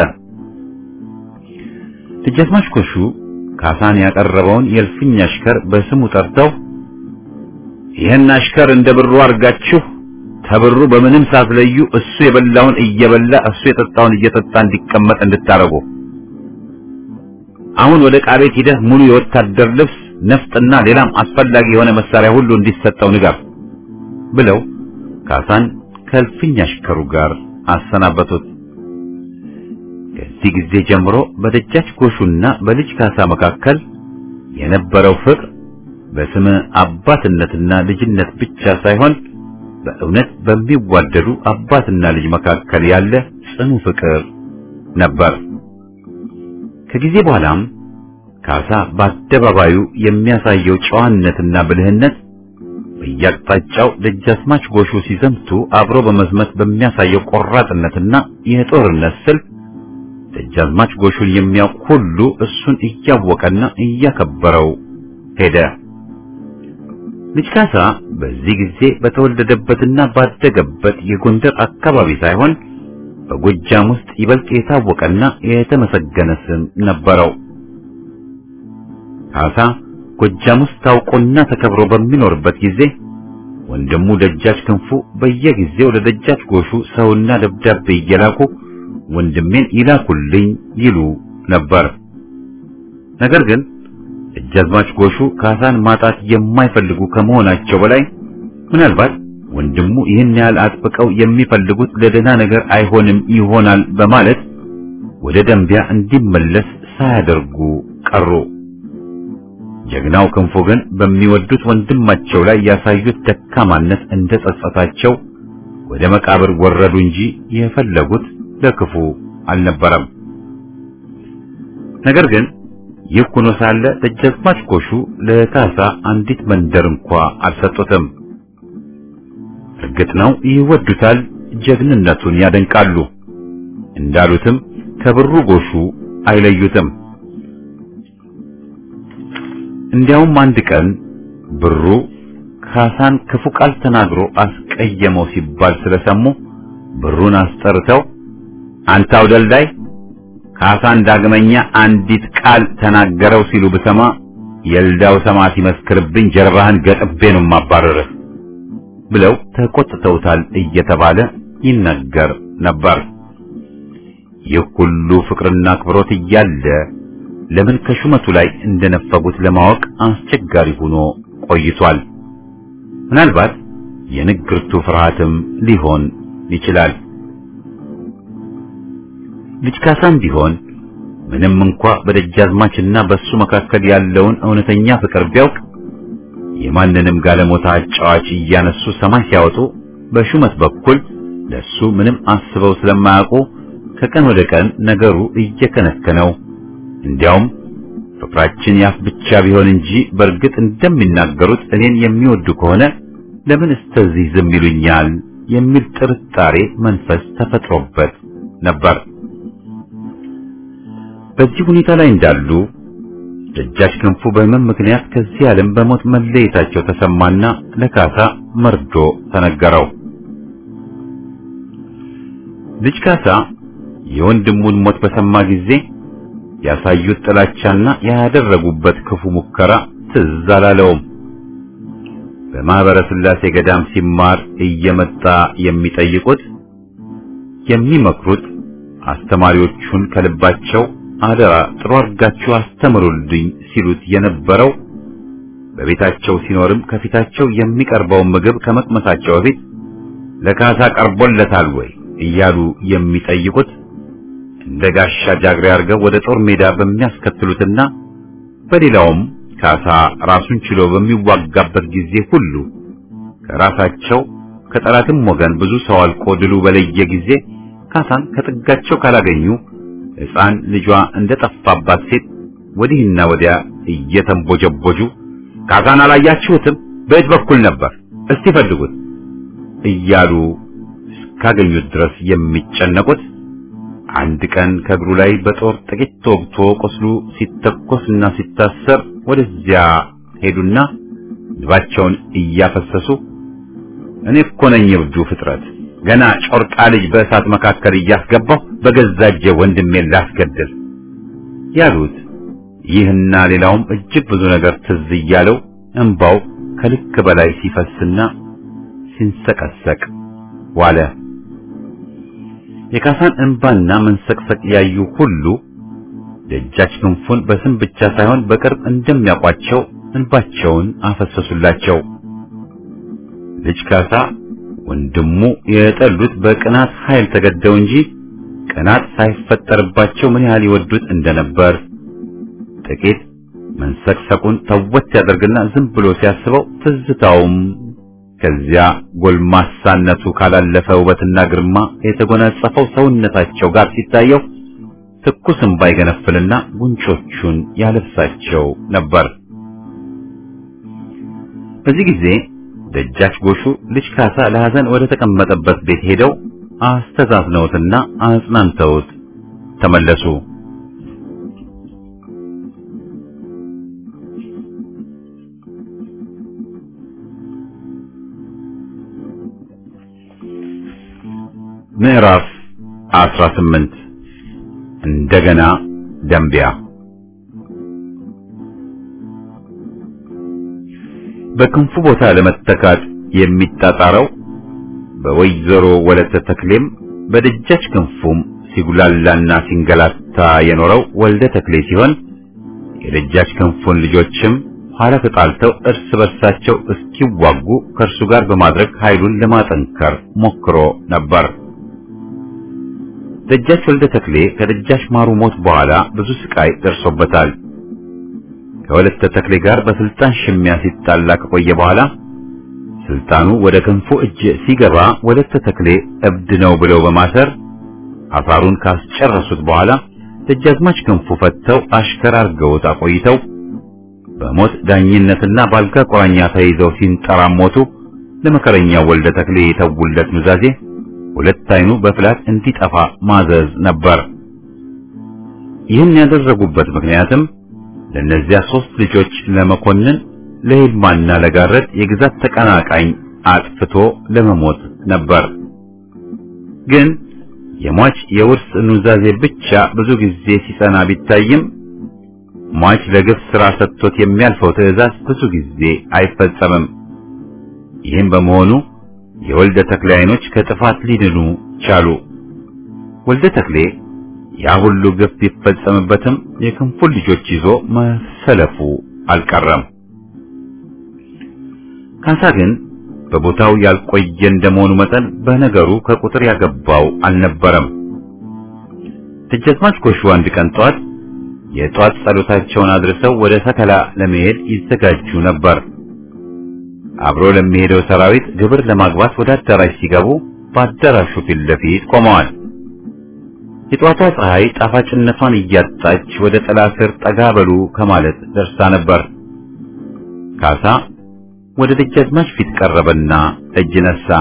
ደጃዝማች ጎሹ ካሳን ያቀረበውን የእልፍኝ አሽከር በስሙ ጠርተው ይህን አሽከር እንደ ብሩ አርጋችሁ ተብሩ በምንም ሳትለዩ እሱ የበላውን እየበላ እሱ የጠጣውን እየጠጣ እንዲቀመጥ እንድታረጉ፣ አሁን ወደ ዕቃ ቤት ሂደህ ሙሉ የወታደር ልብስ፣ ነፍጥና ሌላም አስፈላጊ የሆነ መሳሪያ ሁሉ እንዲሰጠው ንገር ብለው ካሳን ከእልፍኝ አሽከሩ ጋር አሰናበቱት። ከዚህ ጊዜ ጀምሮ በደጃች ጎሹና በልጅ ካሳ መካከል የነበረው ፍቅር በስመ አባትነትና ልጅነት ብቻ ሳይሆን በእውነት በሚዋደዱ አባትና ልጅ መካከል ያለ ጽኑ ፍቅር ነበር። ከጊዜ በኋላም ካሳ በአደባባዩ የሚያሳየው ጨዋነትና ብልህነት በየአቅጣጫው ደጃዝማች ጎሹ ሲዘምቱ አብሮ በመዝመት በሚያሳየው ቆራጥነትና የጦርነት ስልት ደጃዝማች ጎሹን የሚያውቅ ሁሉ እሱን እያወቀና እያከበረው ሄደ። ልጅ ካሳ በዚህ ጊዜ በተወለደበትና ባደገበት የጎንደር አካባቢ ሳይሆን በጎጃም ውስጥ ይበልጥ የታወቀና የተመሰገነ ስም ነበረው። ካሳ ጎጃም ውስጥ ታውቆና ተከብሮ በሚኖርበት ጊዜ ወንድሙ ደጃች ክንፉ በየጊዜው ለደጃች ጎሹ ሰውና ደብዳቤ እየላኩ ወንድሜን ይላኩልኝ ይሉ ነበር። ነገር ግን ደጃዝማች ጎሹ ካሳን ማጣት የማይፈልጉ ከመሆናቸው በላይ ምናልባት ወንድሙ ይህን ያህል አጥብቀው የሚፈልጉት ለደህና ነገር አይሆንም ይሆናል በማለት ወደ ደንቢያ እንዲመለስ ሳያደርጉ ቀሩ። ጀግናው ክንፉ ግን በሚወዱት ወንድማቸው ላይ ያሳዩት ደካማነት እንደጸጸታቸው ወደ መቃብር ወረዱ እንጂ የፈለጉት ለክፉ አልነበረም። ነገር ግን ይህ ሆኖ ሳለ ደጃዝማች ጎሹ ለካሳ አንዲት መንደር እንኳ አልሰጡትም። እርግጥ ነው ይወዱታል፣ ጀግንነቱን ያደንቃሉ። እንዳሉትም ከብሩ ጎሹ አይለዩትም። እንዲያውም አንድ ቀን ብሩ ካሳን ክፉ ቃል ተናግሮ አስቀየመው ሲባል ስለሰሙ ብሩን አስጠርተው አንተ አውደልዳይ ካሳን ዳግመኛ አንዲት ቃል ተናገረው ሲሉ ብሰማ የልዳው ሰማት ይመስክርብኝ ጀርባህን ገጥቤ ነው ማባረርህ ብለው ተቆጥተውታል እየተባለ ይነገር ነበር። ይህ ሁሉ ፍቅርና አክብሮት እያለ ለምን ከሹመቱ ላይ እንደነፈጉት ለማወቅ አስቸጋሪ ሆኖ ቆይቷል። ምናልባት የንግርቱ ፍርሃትም ሊሆን ይችላል። ልጅ ካሳም ቢሆን ምንም እንኳ በደጃዝማችና በሱ መካከል ያለውን እውነተኛ ፍቅር ቢያውቅ የማንንም ጋለሞታ አጫዋች እያነሱ ሰማይ ሲያወጡ በሹመት በኩል ለሱ ምንም አስበው ስለማያውቁ ከቀን ወደ ቀን ነገሩ እየከነከነው እንዲያውም ፍቅራችን ያፍ ብቻ ቢሆን እንጂ በእርግጥ እንደሚናገሩት እኔን የሚወዱ ከሆነ ለምን እስተዚህ ዝም ይሉኛል የሚል ጥርጣሬ መንፈስ ተፈጥሮበት ነበር። በዚህ ሁኔታ ላይ እንዳሉ ደጃች ክንፉ በህመም ምክንያት ከዚህ ዓለም በሞት መለየታቸው ተሰማና ለካሳ መርዶ ተነገረው። ልጅ ካሳ የወንድሙን ሞት በሰማ ጊዜ ያሳዩት ጥላቻና ያደረጉበት ክፉ ሙከራ ትዝ አላለውም። በማህበረ ሥላሴ ገዳም ሲማር እየመጣ የሚጠይቁት የሚመክሩት አስተማሪዎቹን ከልባቸው አደራ ጥሩ አድርጋችሁ አስተምሩልኝ ሲሉት የነበረው በቤታቸው ሲኖርም ከፊታቸው የሚቀርበውን ምግብ ከመቅመሳቸው በፊት ለካሳ ቀርቦለታል ወይ እያሉ የሚጠይቁት እንደ ጋሻ ጃግሬ አድርገው ወደ ጦር ሜዳ በሚያስከትሉትና በሌላውም ካሳ ራሱን ችሎ በሚዋጋበት ጊዜ ሁሉ ከራሳቸው ከጠላትም ወገን ብዙ ሰው አልቆ ድሉ በለየ ጊዜ ካሳን ከጥጋቸው ካላገኙ ሕፃን ልጇ እንደጠፋባት ሴት ወዲህና ወዲያ እየተንቦጀቦጁ ካሳን አላያችሁትም? በየት በኩል ነበር? እስቲ ፈልጉት እያሉ እስካገኙት ድረስ የሚጨነቁት አንድ ቀን ከእግሩ ላይ በጦር ጥቂት ተወግቶ ቆስሉ ሲተኮስና ሲታሰር ወደዚያ ሄዱና ልባቸውን እያፈሰሱ እኔ እኮ ነኝ እብዱ ፍጥረት ገና ጮርቃ ልጅ በእሳት መካከል እያስገባሁ በገዛጀ ወንድሜን ላስገድል ያሉት ይህና ሌላውም እጅግ ብዙ ነገር ትዝ እያለው እንባው ከልክ በላይ ሲፈስና ሲንሰቀሰቅ ዋለ። የካሳን እንባና መንሰቅሰቅ ያዩ ሁሉ ደጃች ክንፉን በስም ብቻ ሳይሆን በቅርብ እንደሚያውቋቸው እንባቸውን አፈሰሱላቸው። ልጅ ካሳ ወንድሙ የጠሉት በቅናት ኃይል ተገደው እንጂ ቅናት ሳይፈጠርባቸው ምን ያህል ይወዱት እንደነበር ጥቂት መንሰቅሰቁን ተወት ያደርግና ዝም ብሎ ሲያስበው ትዝታውም ከዚያ ጎልማሳነቱ ካላለፈ ውበትና ግርማ የተጎናጸፈው ሰውነታቸው ጋር ሲታየው ትኩስ እንባ ይገነፍልና ጉንጮቹን ያለብሳቸው ነበር። በዚህ ጊዜ ደጃች ጎሹ ልጅ ካሳ ለሐዘን ወደ ተቀመጠበት ቤት ሄደው አስተዛዝነውትና አጽናንተውት ተመለሱ። ምዕራፍ 18 እንደገና ደምቢያ። በክንፉ ቦታ ለመተካት የሚጣጣረው በወይዘሮ ወለተ ተክሌም በደጃች ክንፉም ሲጉላላና ሲንገላታ የኖረው ወልደ ተክሌ ሲሆን የደጃች ክንፉን ልጆችም ኋላ ተጣልተው እርስ በርሳቸው እስኪዋጉ ከእርሱ ጋር በማድረግ ኃይሉን ለማጠንከር ሞክሮ ነበር። ደጃች ወልደ ተክሌ ከደጃች ማሩ ሞት በኋላ ብዙ ስቃይ ደርሶበታል። ከወለተ ተክሌ ጋር በስልጣን ሽሚያ ሲጣላ ከቆየ በኋላ ስልጣኑ ወደ ክንፉ እጅ ሲገባ ወለተ ተክሌ እብድ ነው ብለው በማሰር አፋሩን ካስጨረሱት በኋላ ደጃዝማች ክንፉ ፈተው አሽከር አርገውት አቆይተው በሞት ዳኝነትና ባልጋ ቁራኛ ተይዘው ሲንጠራሞቱ ለመከረኛው ወልደ ተክሌ የተውለት ኑዛዜ ሁለት አይኑ በፍላት እንዲጠፋ ማዘዝ ነበር። ይህን ያደረጉበት ምክንያትም ለነዚያ ሶስት ልጆች ለመኮንን ለይልማና ለጋረድ የግዛት ተቀናቃኝ አጥፍቶ ለመሞት ነበር። ግን የሟች የውርስ ኑዛዜ ብቻ ብዙ ጊዜ ሲጸና ቢታይም ሟች ለግፍ ሥራ ሰጥቶት የሚያልፈው ትዕዛዝ ብዙ ጊዜ አይፈጸምም። ይህም በመሆኑ የወልደ ተክሌ ዓይኖች ከጥፋት ሊድኑ ቻሉ። ወልደ ተክሌ ያ ሁሉ ግፍ ቢፈጸምበትም የክንፉን ልጆች ይዞ መሰለፉ አልቀረም። ካሳ ግን በቦታው ያልቆየ እንደመሆኑ መጠን በነገሩ ከቁጥር ያገባው አልነበረም። ደጃዝማች ጎሹ አንድ ቀን ጧት የጧት ጸሎታቸውን አድርሰው ወደ ሰከላ ለመሄድ ይዘጋጁ ነበር። አብሮ ለሚሄደው ሰራዊት ግብር ለማግባት ወደ አዳራሽ ሲገቡ በአዳራሹ ፊት ለፊት ቆመዋል። የጧቷ ፀሐይ ጣፋጭነቷን እያጣች ወደ ጥላ ስር ጠጋ በሉ ከማለት ደርሳ ነበር። ካሳ ወደ ደጃዝማች ፊት ቀረበና እጅ ነሳ።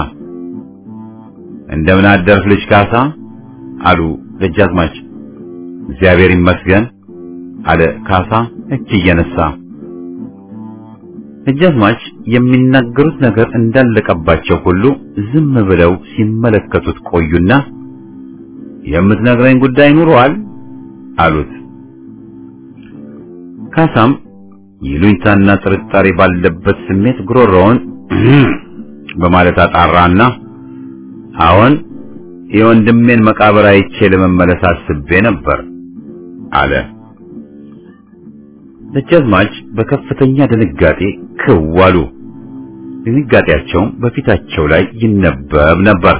እንደምን አደርክ ልጅ ካሳ አሉ ደጃዝማች። እግዚአብሔር ይመስገን አለ ካሳ እጅ እየነሳ። ደጃዝማች የሚናገሩት ነገር እንዳለቀባቸው ሁሉ ዝም ብለው ሲመለከቱት ቆዩና የምትነግረኝ ጉዳይ ኑሮአል አሉት። ካሳም ይሉኝታና ጥርጣሬ ባለበት ስሜት ጉሮሮውን በማለት አጣራና አሁን የወንድሜን መቃብር አይቼ ለመመለስ አስቤ ነበር አለ። ደጃዝማች በከፍተኛ ድንጋጤ ክው አሉ። ድንጋጤያቸውም በፊታቸው ላይ ይነበብ ነበር።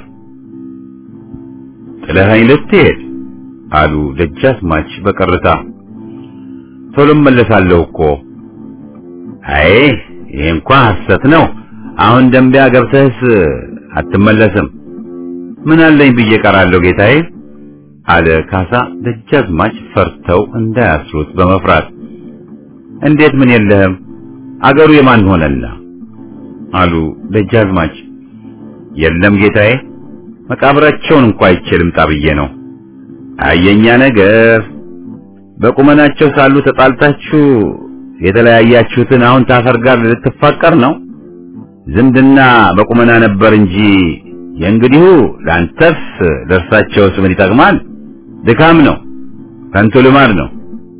ጥለኸኝ ልትሄድ አሉ ደጃዝማች በቀረታ። ቶሎ እመለሳለሁ እኮ። አይ ይሄ እንኳን ሐሰት ነው። አሁን ደንቢያ ገብተህስ አትመለስም። ምን አለኝ ብዬ ቀራለሁ ጌታዬ አለ ካሳ ደጃዝማች ፈርተው እንዳያስሩት በመፍራት። እንዴት ምን የለህም? አገሩ የማን ሆነና አሉ ደጃዝማች። የለም ጌታዬ መቃብራቸውን እንኳን አይችልም ጣብዬ ነው። አየኛ ነገር በቁመናቸው ሳሉ ተጣልታችሁ የተለያያችሁትን አሁን ታፈር ጋር ልትፋቀር ነው። ዝምድና በቁመና ነበር እንጂ የእንግዲሁ ላንተስ ለርሳቸውስ ምን ይጠቅማል? ድካም ነው፣ ከንቱ ልማድ ነው።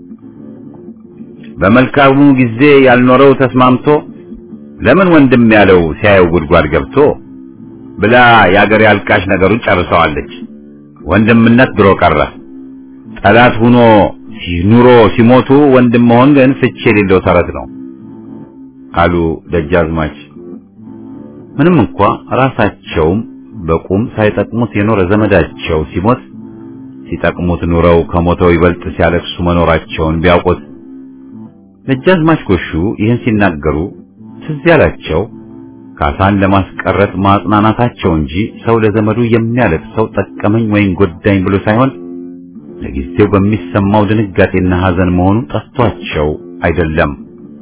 በመልካሙ ጊዜ ያልኖረው ተስማምቶ ለምን ወንድም ያለው ሲያየው ጉድጓድ ገብቶ ብላ ያገር ያልቃሽ ነገሩን ጨርሰዋለች። ወንድምነት ድሮ ቀረ። ጠላት ሆኖ ኑሮ ሲሞቱ ወንድም መሆን ግን ፍቺ የሌለው ተረት ነው አሉ ደጃዝማች። ምንም እንኳን ራሳቸውም በቁም ሳይጠቅሙት የኖረ ዘመዳቸው ሲሞት ሲጠቅሙት ኑረው ከሞተው ይበልጥ ሲያለቅሱ መኖራቸውን ቢያውቁት ደጃዝማች ጎሹ ይህን ሲናገሩ ትዝ ያላቸው ካሳን ለማስቀረት ማጽናናታቸው እንጂ ሰው ለዘመዱ የሚያለቅሰው ጠቀመኝ ወይም ጎዳኝ ብሎ ሳይሆን ለጊዜው በሚሰማው ድንጋጤና ሐዘን መሆኑ ጠፍቷቸው አይደለም።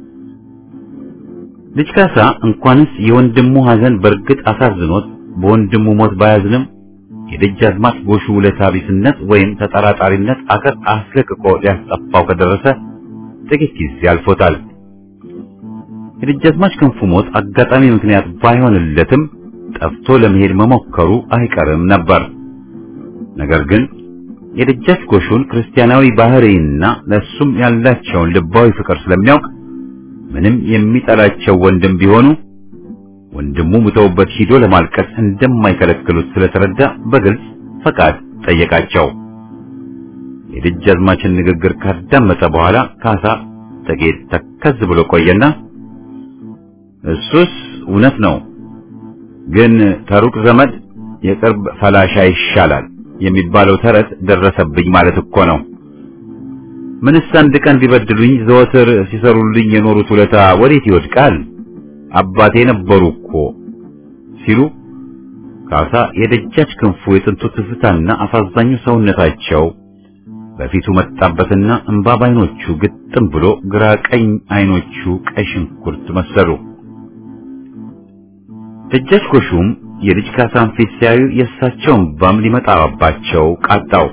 ልጅ ካሳ እንኳንስ የወንድሙ ሐዘን በርግጥ አሳዝኖት በወንድሙ ሞት ባያዝንም የደጃዝማች ጎሹ ውለታ ቢስነት ወይም ተጠራጣሪነት አገር አስለቅቆ ሊያስጠፋው ከደረሰ ጥቂት ጊዜ አልፎታል። የደጃዝማች ክንፉ ሞት አጋጣሚ ምክንያት ባይሆንለትም ጠፍቶ ለመሄድ መሞከሩ አይቀርም ነበር። ነገር ግን የደጃች ጎሹን ክርስቲያናዊ ባህሪና ለሱም ያላቸውን ልባዊ ፍቅር ስለሚያውቅ ምንም የሚጠላቸው ወንድም ቢሆኑ ወንድሙ ሙተውበት ሂዶ ለማልቀስ እንደማይከለክሉት ስለተረዳ በግልጽ ፈቃድ ጠየቃቸው። የደጃዝማችን ንግግር ካዳመጠ በኋላ ካሳ ጥቂት ተከዝ ብሎ ቆየና እሱስ እውነት ነው፣ ግን ከሩቅ ዘመድ የቅርብ ፈላሻ ይሻላል የሚባለው ተረት ደረሰብኝ ማለት እኮ ነው። ምንስ አንድ ቀን ቢበድሉኝ ዘወትር ሲሰሩልኝ የኖሩት ውለታ ወዴት ይወድቃል? አባቴ ነበሩ እኮ ሲሉ ካሳ የደጃች ክንፉ የጥንቱ ትዝታና አሳዛኙ ሰውነታቸው በፊቱ መጣበትና እንባ ባይኖቹ ግጥም ብሎ ግራ ቀኝ አይኖቹ ቀይ ሽንኩርት መሰሉ። ደጃች ጎሹም የልጅ ካሳን ፊት ሲያዩ የእሳቸውን ባም ሊመጣባቸው ቃጣው።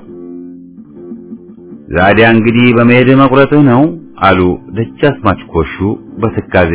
ዛዲያ እንግዲህ በመሄድ መቁረጥህ ነው አሉ ደጃዝማች ጎሹ በትካዜ።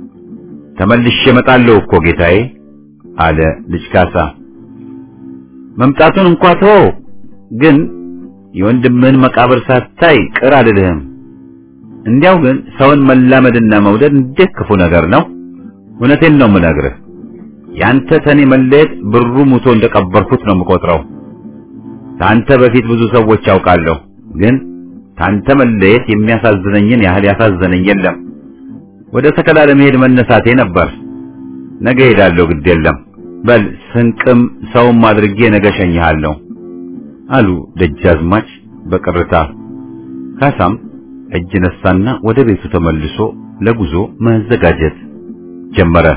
ተመልሼ እመጣለሁ እኮ ጌታዬ አለ ልጅ ካሳ። መምጣቱን እንኳን ተው፣ ግን የወንድምህን መቃብር ሳታይ ቅር አይደለህም። እንዲያው ግን ሰውን መላመድና መውደድ እንዴት ክፉ ነገር ነው። እውነቴን ነው የምነግርህ። ያንተ ተኔ መለየት ብሩ ሙቶ እንደቀበርኩት ነው የምቆጥረው። ታንተ በፊት ብዙ ሰዎች ያውቃለሁ፣ ግን ታንተ መለየት የሚያሳዝነኝን ያህል ያሳዘነኝ የለም። ወደ ሰከላ ለመሄድ መነሳቴ ነበር። ነገ ሄዳለሁ፣ ግድ የለም። በል ስንቅም ሰውም አድርጌ ነገ ሸኝሃለሁ አሉ ደጃዝማች በቅርታ። ካሳም እጅ ነሳና ወደ ቤቱ ተመልሶ ለጉዞ መዘጋጀት ጀመረ።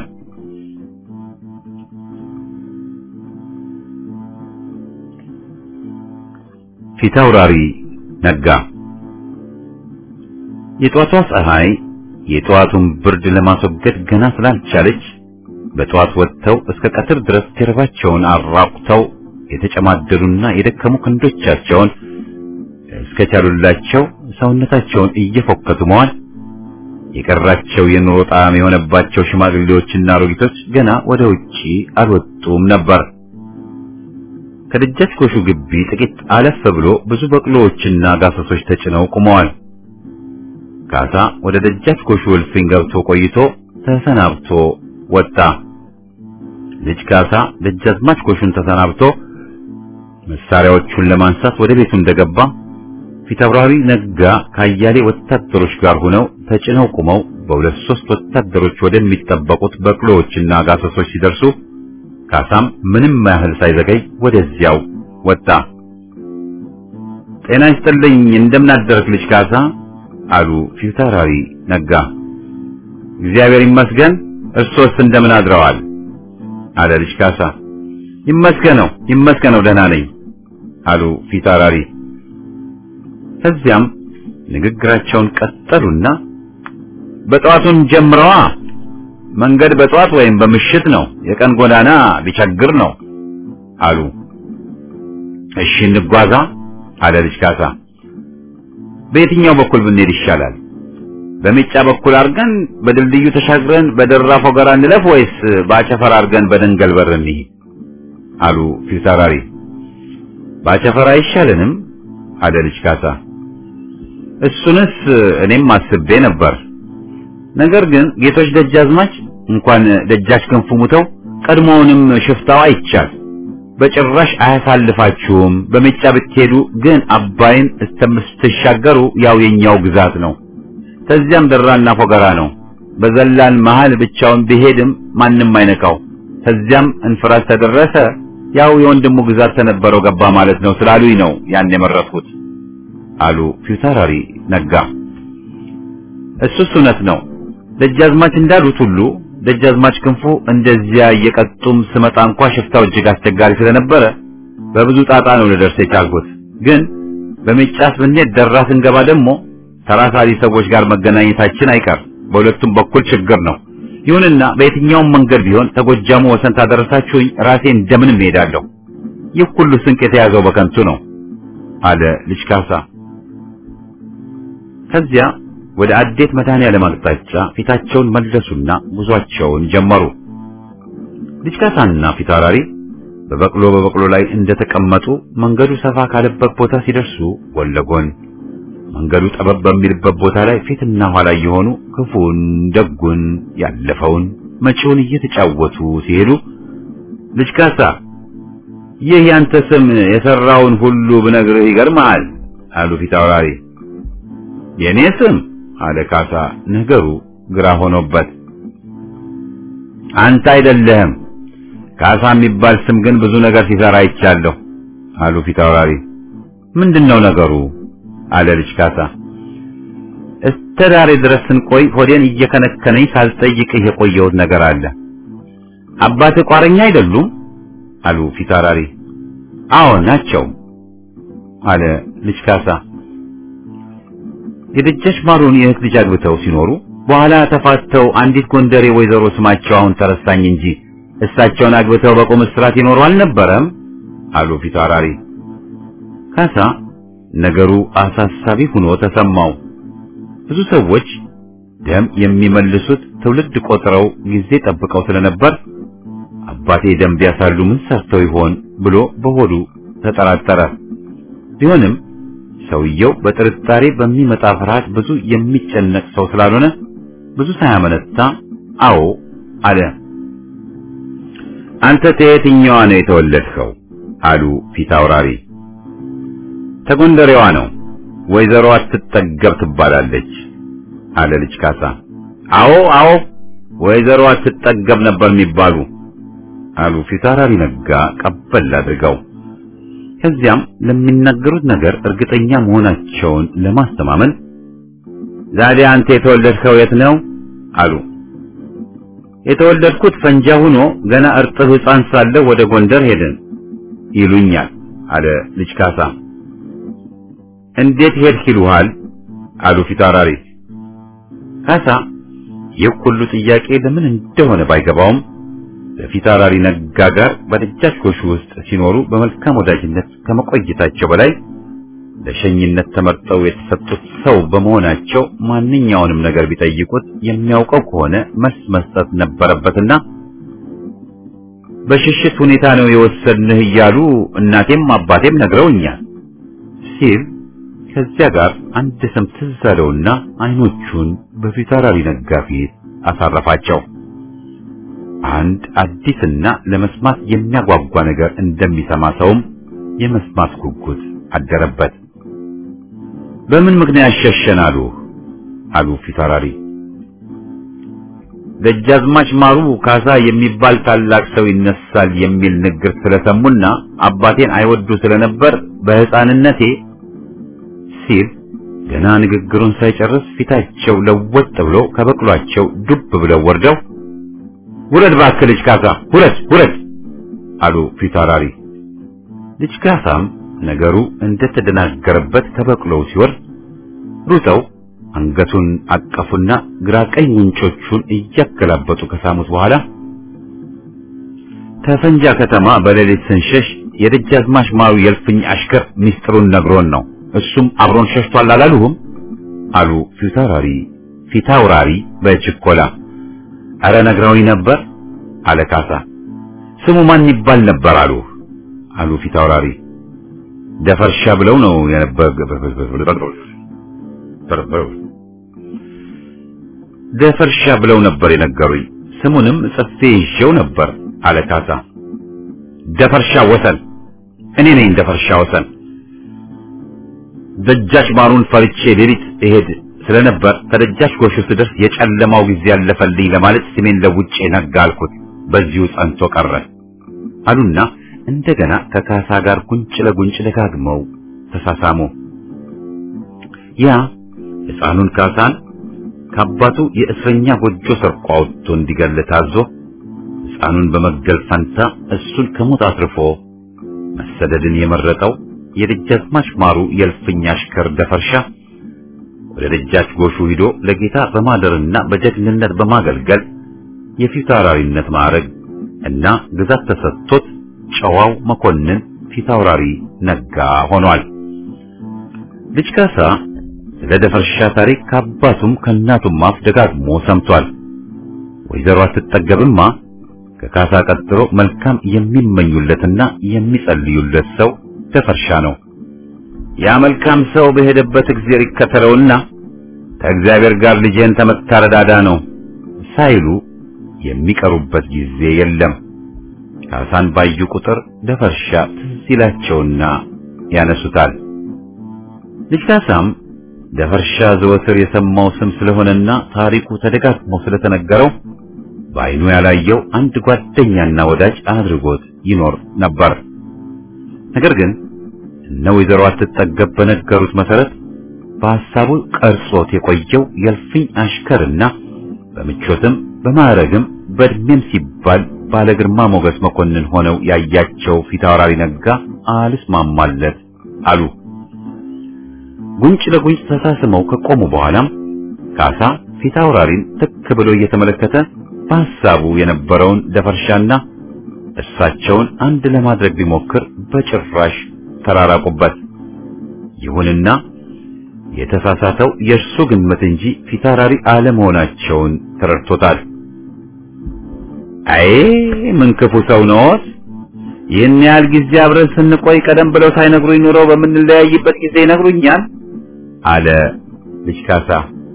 ፊታውራሪ ነጋ። የጧቷ ፀሐይ የጧቱን ብርድ ለማስወገድ ገና ስላልቻለች በጧት ወጥተው እስከ ቀትር ድረስ ጀርባቸውን አራቁተው የተጨማደዱና የደከሙ ክንዶቻቸውን እስከቻሉላቸው ሰውነታቸውን እየፎከቱ መዋል የቀራቸው የኑሮ ጣዕም የሆነባቸው ሽማግሌዎችና አሮጊቶች ገና ወደ ውጪ አልወጡም ነበር። ከደጃች ጎሹ ግቢ ጥቂት አለፍ ብሎ ብዙ በቅሎዎችና ጋሰሶች ተጭነው ቆመዋል። ካሳ ወደ ደጃች ጎሹ እልፍኝ ገብቶ ቆይቶ ተሰናብቶ ወጣ። ልጅ ካሳ ደጃዝማች ጎሹን ተሰናብቶ መሳሪያዎቹን ለማንሳት ወደ ቤቱ እንደገባ ፊታውራሪ ነጋ ካያሌ ወታደሮች ጋር ሆነው ተጭነው ቆመው በሁለት ሶስት ወታደሮች ወደሚጠበቁት በቅሎዎችና ጋሰሶች ሲደርሱ ካሳም ምንም ያህል ሳይዘገይ ወደዚያው ወጣ። ጤና ይስጥልኝ፣ እንደምን አደርክ ልጅ ካሳ አሉ ፊታውራሪ ነጋ። እግዚአብሔር ይመስገን፣ እርሶስ እንደምን አድረዋል አለ ልጅ ካሳ። ይመስገነው ደህና ነኝ አሉ ፊታውራሪ። ከዚያም ንግግራቸውን ቀጠሉና በጠዋቱን ጀምረዋ መንገድ በጠዋት ወይም በምሽት ነው፣ የቀን ጎዳና ቢቸግር ነው አሉ። እሺ እንጓዛ አለ ልጅ ካሳ። በየትኛው በኩል ብንሄድ ይሻላል? በሚጫ በኩል አድርገን በድልድዩ ተሻግረን በደራ ፎገራ እንለፍ ወይስ በአቸፈር አድርገን በደንገል በር እንሂድ አሉ ፊታውራሪ። በአቸፈር አይሻልንም አለ ልጅ ካሳ። እሱንስ እኔም አስቤ ነበር። ነገር ግን ጌቶች ደጃዝማች እንኳን ደጃች ክንፉ ሙተው ቀድሞውንም ሽፍታው አይቻል በጭራሽ አያሳልፋችሁም። በሚጫ ብትሄዱ ግን አባይን እስተምትሻገሩ ያው የኛው ግዛት ነው። ከዚያም ደራና ፎገራ ነው። በዘላን መሃል ብቻውን ቢሄድም ማንም አይነካው። ከዚያም እንፍራስ ተደረሰ ያው የወንድሙ ግዛት ተነበረው ገባ ማለት ነው ስላሉኝ ነው ያን የመረጥኩት አሉ ፊታውራሪ ነጋ። እሱስ እውነት ነው። ደጃዝማች እንዳሉት ሁሉ ደጃዝማች ክንፉ እንደዚያ እየቀጡም ስመጣ እንኳን ሽፍታው እጅግ አስቸጋሪ ስለነበረ በብዙ ጣጣ ነው ልደርስ የቻልኩት። ግን በሚጫስ ብንሄድ ደራ ስንገባ ደግሞ ተራሳሪ ሰዎች ጋር መገናኘታችን አይቀር። በሁለቱም በኩል ችግር ነው። ይሁንና በየትኛውም መንገድ ቢሆን ተጎጃሙ ወሰን ታደረሳችሁኝ ራሴ እንደምንም እሄዳለሁ። ይህ ሁሉ ስንቅ የተያዘው በከንቱ ነው አለ ልጅ ካሳ። ከዚያ ወደ አዴት መድኃኔዓለም አቅጣጫ ፊታቸውን መለሱና ጉዟቸውን ጀመሩ። ልጅ ካሳና ፊታውራሪ በበቅሎ ላይ እንደተቀመጡ መንገዱ ሰፋ ካለበት ቦታ ሲደርሱ ጎን ለጎን መንገዱ ጠበብ በሚልበት ቦታ ላይ ፊትና ኋላ የሆኑ ክፉን ደጉን ያለፈውን መጪውን እየተጫወቱ ሲሄዱ ልጅ ካሳ ይህ ያንተ ስም የሰራውን ሁሉ ብነግርህ ይገርምሃል አሉ ፊታውራሪ። የኔ ስም አለ ካሳ ነገሩ ግራ ሆኖበት። አንተ አይደለህም ካሳ የሚባል ስም ግን ብዙ ነገር ሲሰራ አይቻለሁ አሉ ፊታውራሪ። ምንድነው ነገሩ አለ ልጅ ካሳ። እስተዳሬ ድረስ ስንቆይ ሆዴን እየከነከነኝ ሳልጠይቅህ የቆየሁት ነገር አለ። አባትህ ቋረኛ አይደሉም አሉ ፊታውራሪ። አዎ ናቸው አለ ልጅ ካሳ። የደጃች ማሩን የእህት ልጅ አግብተው ሲኖሩ በኋላ ተፋተው አንዲት ጎንደሬ ወይዘሮ ስማቸው አሁን ተረሳኝ እንጂ እሳቸውን አግብተው በቁም እስራት ይኖሩ አልነበረም አሉ ፊታውራሪ። ካሳ ነገሩ አሳሳቢ ሆኖ ተሰማው። ብዙ ሰዎች ደም የሚመልሱት ትውልድ ቆጥረው ጊዜ ጠብቀው ስለነበር አባ አባቴ ደንብ ያሳሉ ምን ሰርተው ይሆን ብሎ በሆዱ ተጠራጠረ። ቢሆንም ሰውየው በጥርጣሬ በሚመጣ ፍርሃት ብዙ የሚጨነቅ ሰው ስላልሆነ ብዙ ሳያመነታ አዎ አለ። አንተ ከየትኛዋ ነው የተወለድከው? አሉ ፊት አውራሪ። ተጎንደሬዋ ነው፣ ወይዘሮ አትጠገብ ትባላለች አለ ልጅ ካሳ። አዎ ወይዘሮ አትጠገብ ነበር የሚባሉ አሉ ፊት አውራሪ ነጋ ቀበል አድርገው። ከዚያም ለሚናገሩት ነገር እርግጠኛ መሆናቸውን ለማስተማመን ዛሬ አንተ የተወለድከው የት ነው? አሉ። የተወለድኩት ፈንጃ ሆኖ ገና እርጥብ ሕፃን ሳለሁ ወደ ጎንደር ሄድን ይሉኛል አለ ልጅ ካሳ። እንዴት ሄድክ ይሉሃል? አሉ ፊት አውራሪ። ካሳ ይህ ሁሉ ጥያቄ ለምን እንደሆነ ባይገባውም በፊት አውራሪ ነጋ ጋር በደጃች ጎሹ ውስጥ ሲኖሩ በመልካም ወዳጅነት ከመቆየታቸው በላይ ለሸኝነት ተመርጠው የተሰጡት ሰው በመሆናቸው ማንኛውንም ነገር ቢጠይቁት የሚያውቀው ከሆነ መልስ መስጠት ነበረበትና በሽሽት ሁኔታ ነው የወሰድንህ እያሉ እናቴም አባቴም ነግረውኛል ሲል ከዚያ ጋር አንድ ስም ትዝ አለውና አይኖቹን በፊት አውራሪ ነጋ ፊት አሳረፋቸው። አንድ አዲስና ለመስማት የሚያጓጓ ነገር እንደሚሰማ ሰውም የመስማት ጉጉት አደረበት። በምን ምክንያት ሸሸናሉ? አሉ ፊት አውራሪ። ደጃዝማች ማሩ ካሳ የሚባል ታላቅ ሰው ይነሳል የሚል ንግር ስለሰሙና አባቴን አይወዱ ስለነበር በሕፃንነቴ ሲል ገና ንግግሩን ሳይጨርስ ፊታቸው ለወጥ ብሎ ከበቅሏቸው ዱብ ብለው ወርደው ውረድ እባክህ ልጅ ካሳ ውረድ አሉ ፊት አውራሪ። ልጅ ካሳም ነገሩ እንደተደናገረበት ከበቅሎው ሲወርድ ሩጠው አንገቱን አቀፉና ግራ ቀኝ ጉንጮቹን እያገላበጡ ከሳሙት በኋላ ተፈንጃ ከተማ በሌሊት ስንሸሽ የደጃዝማች ማሩ የልፍኝ አሽከር ሚስጥሩን ነግሮን ነው፣ እሱም አብሮን ሸሽቷል አላሉህም? አሉ ፊት አውራሪ በችኮላ። አረ ነግረውኝ ነበር አለ ካሳ። ስሙ ማን ይባል ነበር አሉ ፊት አውራሪ። ደፈርሻ ብለው ነው ደፈርሻ ብለው ነበር የነገሩኝ፣ ስሙንም ጽፌ ይዤው ነበር አለ ካሳ። ደፈርሻ ወሰን፣ እኔ ነኝ ደፈርሻ ወሰን። ደጃች ማሩን ፈርቼ ሌሊት እሄድ ስለነበር ከደጃች ጎሹ ስደርስ የጨለማው ጊዜ ያለፈልኝ ለማለት ስሜን ለውጬ ነጋ አልኩት። በዚሁ ጸንቶ ቀረ አሉና እንደገና ከካሳ ጋር ጉንጭ ለጉንጭ ደጋግመው ተሳሳሙ። ያ ሕፃኑን ካሳን ከአባቱ የእስረኛ ጎጆ ሰርቆ አውጥቶ እንዲገል ታዞ ሕፃኑን በመግደል ፈንታ እሱን ከሞት አትርፎ መሰደድን የመረጠው የደጃዝማች ማሩ የልፍኝ አሽከር ደፈርሻ ወደ ደጃች ጎሹ ሂዶ ለጌታ በማደርና በጀግንነት በማገልገል የፊት አውራሪነት ማዕረግ እና ግዛት ተሰጥቶት ጨዋው መኮንን ፊት አውራሪ ነጋ ሆኗል። ልጅ ካሳ ስለ ደፈርሻ ታሪክ ከአባቱም ከእናቱም አፍ ደጋግሞ ሰምቷል። ወይዘሮ አትጠገብማ ከካሳ ቀጥሎ መልካም የሚመኙለትና የሚጸልዩለት ሰው ደፈርሻ ነው። ያ መልካም ሰው በሄደበት እግዚአብሔር ይከተለውና ከእግዚአብሔር ጋር ልጄን ተመታረዳዳ ነው ሳይሉ የሚቀሩበት ጊዜ የለም። ካሳን ባዩ ቁጥር ደፈርሻ ትዝ ይላቸውና ያነሱታል። ልጅ ካሳም ደፈርሻ ዘወትር የሰማው ስም ስለሆነና ታሪኩ ተደጋግሞ ስለተነገረው በዓይኑ ያላየው አንድ ጓደኛና ወዳጅ አድርጎት ይኖር ነበር። ነገር ግን እነ ወይዘሮ አትጠገብ በነገሩት መሰረት በሐሳቡ ቀርጾት የቆየው የልፍኝ አሽከርና በምቾትም በማዕረግም በእድሜም ሲባል ባለግርማ ሞገስ መኮንን ሆነው ያያቸው ፊት አውራሪ ነጋ አልስማማለት አሉ። ጉንጭ ለጉንጭ ተሳስመው ከቆሙ በኋላም ካሳ ፊት አውራሪን ትክ ብሎ እየተመለከተ በሐሳቡ የነበረውን ደፈርሻና እሳቸውን አንድ ለማድረግ ቢሞክር በጭራሽ ተራራቁበት። ይሁንና የተሳሳተው የእርሱ ግምት እንጂ ፊት አውራሪ አለመሆናቸውን ተረድቶታል። አይ ምን ክፉ ሰው ነዎት? ይህን ያህል ጊዜ አብረን ስንቆይ ቀደም ብለው ሳይነግሩኝ ኑሮ በምንለያይበት ጊዜ ይነግሩኛል አለ ልጅ ካሳ።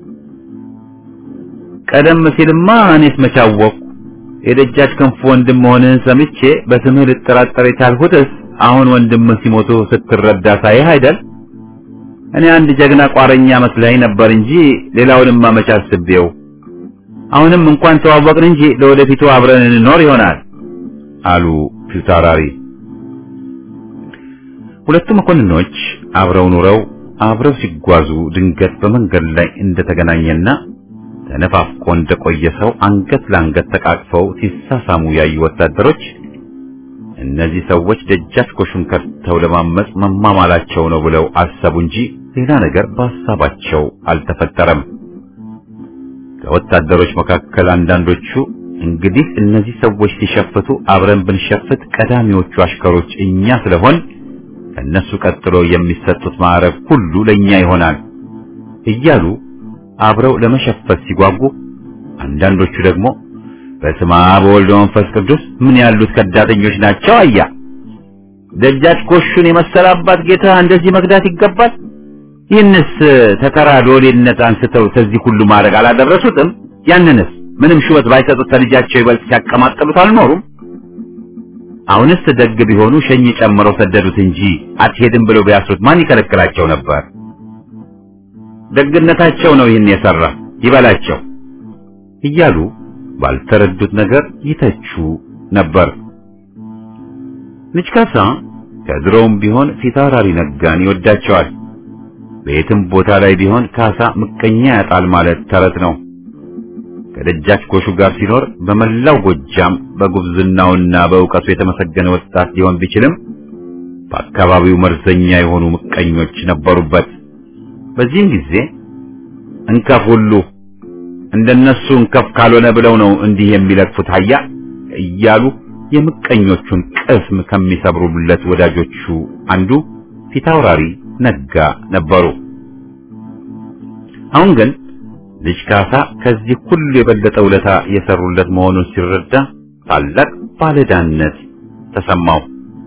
ቀደም ሲልማ እኔስ መች አወቅሁ? የደጃች ክንፉ ወንድም መሆንህን ሰምቼ በስምህ ልጠራጠር የቻልሁትስ አሁን ወንድምህ ሲሞቱ ስትረዳ ሳይህ አይደል? እኔ አንድ ጀግና ቋረኛ መስለኝ ነበር እንጂ ሌላውንም መች አስቤው። አሁንም እንኳን ተዋወቅን እንጂ ለወደፊቱ አብረን እንኖር ይሆናል አሉ ፊታውራሪ። ሁለቱ መኮንኖች አብረው ኑረው አብረው ሲጓዙ ድንገት በመንገድ ላይ እንደተገናኘና ተነፋፍቆ እንደቆየ ሰው አንገት ለአንገት ተቃቅፈው ሲሳሳሙ ያዩ ወታደሮች እነዚህ ሰዎች ደጃች ጎሹን ከርተው ለማመጽ መማማላቸው ነው ብለው አሰቡ እንጂ ሌላ ነገር በሐሳባቸው አልተፈጠረም። ከወታደሮች መካከል አንዳንዶቹ እንግዲህ እነዚህ ሰዎች ሲሸፍቱ አብረን ብንሸፍት ቀዳሚዎቹ አሽከሮች እኛ ስለሆን ከነሱ ቀጥሎ የሚሰጡት ማዕረግ ሁሉ ለኛ ይሆናል እያሉ አብረው ለመሸፈት ሲጓጉ፣ አንዳንዶቹ ደግሞ በስመ አብ ወወልድ ወመንፈስ ቅዱስ ምን ያሉት ከዳተኞች ናቸው አያ ደጃች ጎሹን የመሰለ አባት ጌታ እንደዚህ መክዳት ይገባል? ይህንስ ተተራ ሎሌነት አንስተው ከዚህ ሁሉ ማድረግ አላደረሱትም? ያንንስ ምንም ሹመት ባይሰጡት ከልጃቸው ይበልጥ ሲያቀማጥሉት አልኖሩም? አሁንስ ደግ ቢሆኑ ሸኝ ጨምረው ሰደዱት እንጂ አትሄድም ብለው ቢያስሩት ማን ይከለክላቸው ነበር? ደግነታቸው ነው ይህን የሰራ ይበላቸው እያሉ ባልተረዱት ነገር ይተቹ ነበር። ልጅ ካሳ ከድሮውም ቢሆን ፊታውራሪ ነጋን ይወዳቸዋል። በየትም ቦታ ላይ ቢሆን ካሳ ምቀኛ ያጣል ማለት ተረት ነው። ከደጃች ጎሹ ጋር ሲኖር በመላው ጎጃም በጉብዝናውና በእውቀቱ የተመሰገነ ወጣት ሊሆን ቢችልም በአካባቢው መርዘኛ የሆኑ ምቀኞች ነበሩበት። በዚህም ጊዜ እንከፍ ሁሉ እንደነሱ እንከፍ ካልሆነ ብለው ነው እንዲህ የሚለክፉት አያ እያሉ የምቀኞቹን ቅስም ከሚሰብሩለት ወዳጆቹ አንዱ ፊታውራሪ ነጋ ነበሩ። አሁን ግን ልጅ ካሳ ከዚህ ሁሉ የበለጠ ውለታ የሰሩለት መሆኑን ሲረዳ ታላቅ ባለዳነት ተሰማው።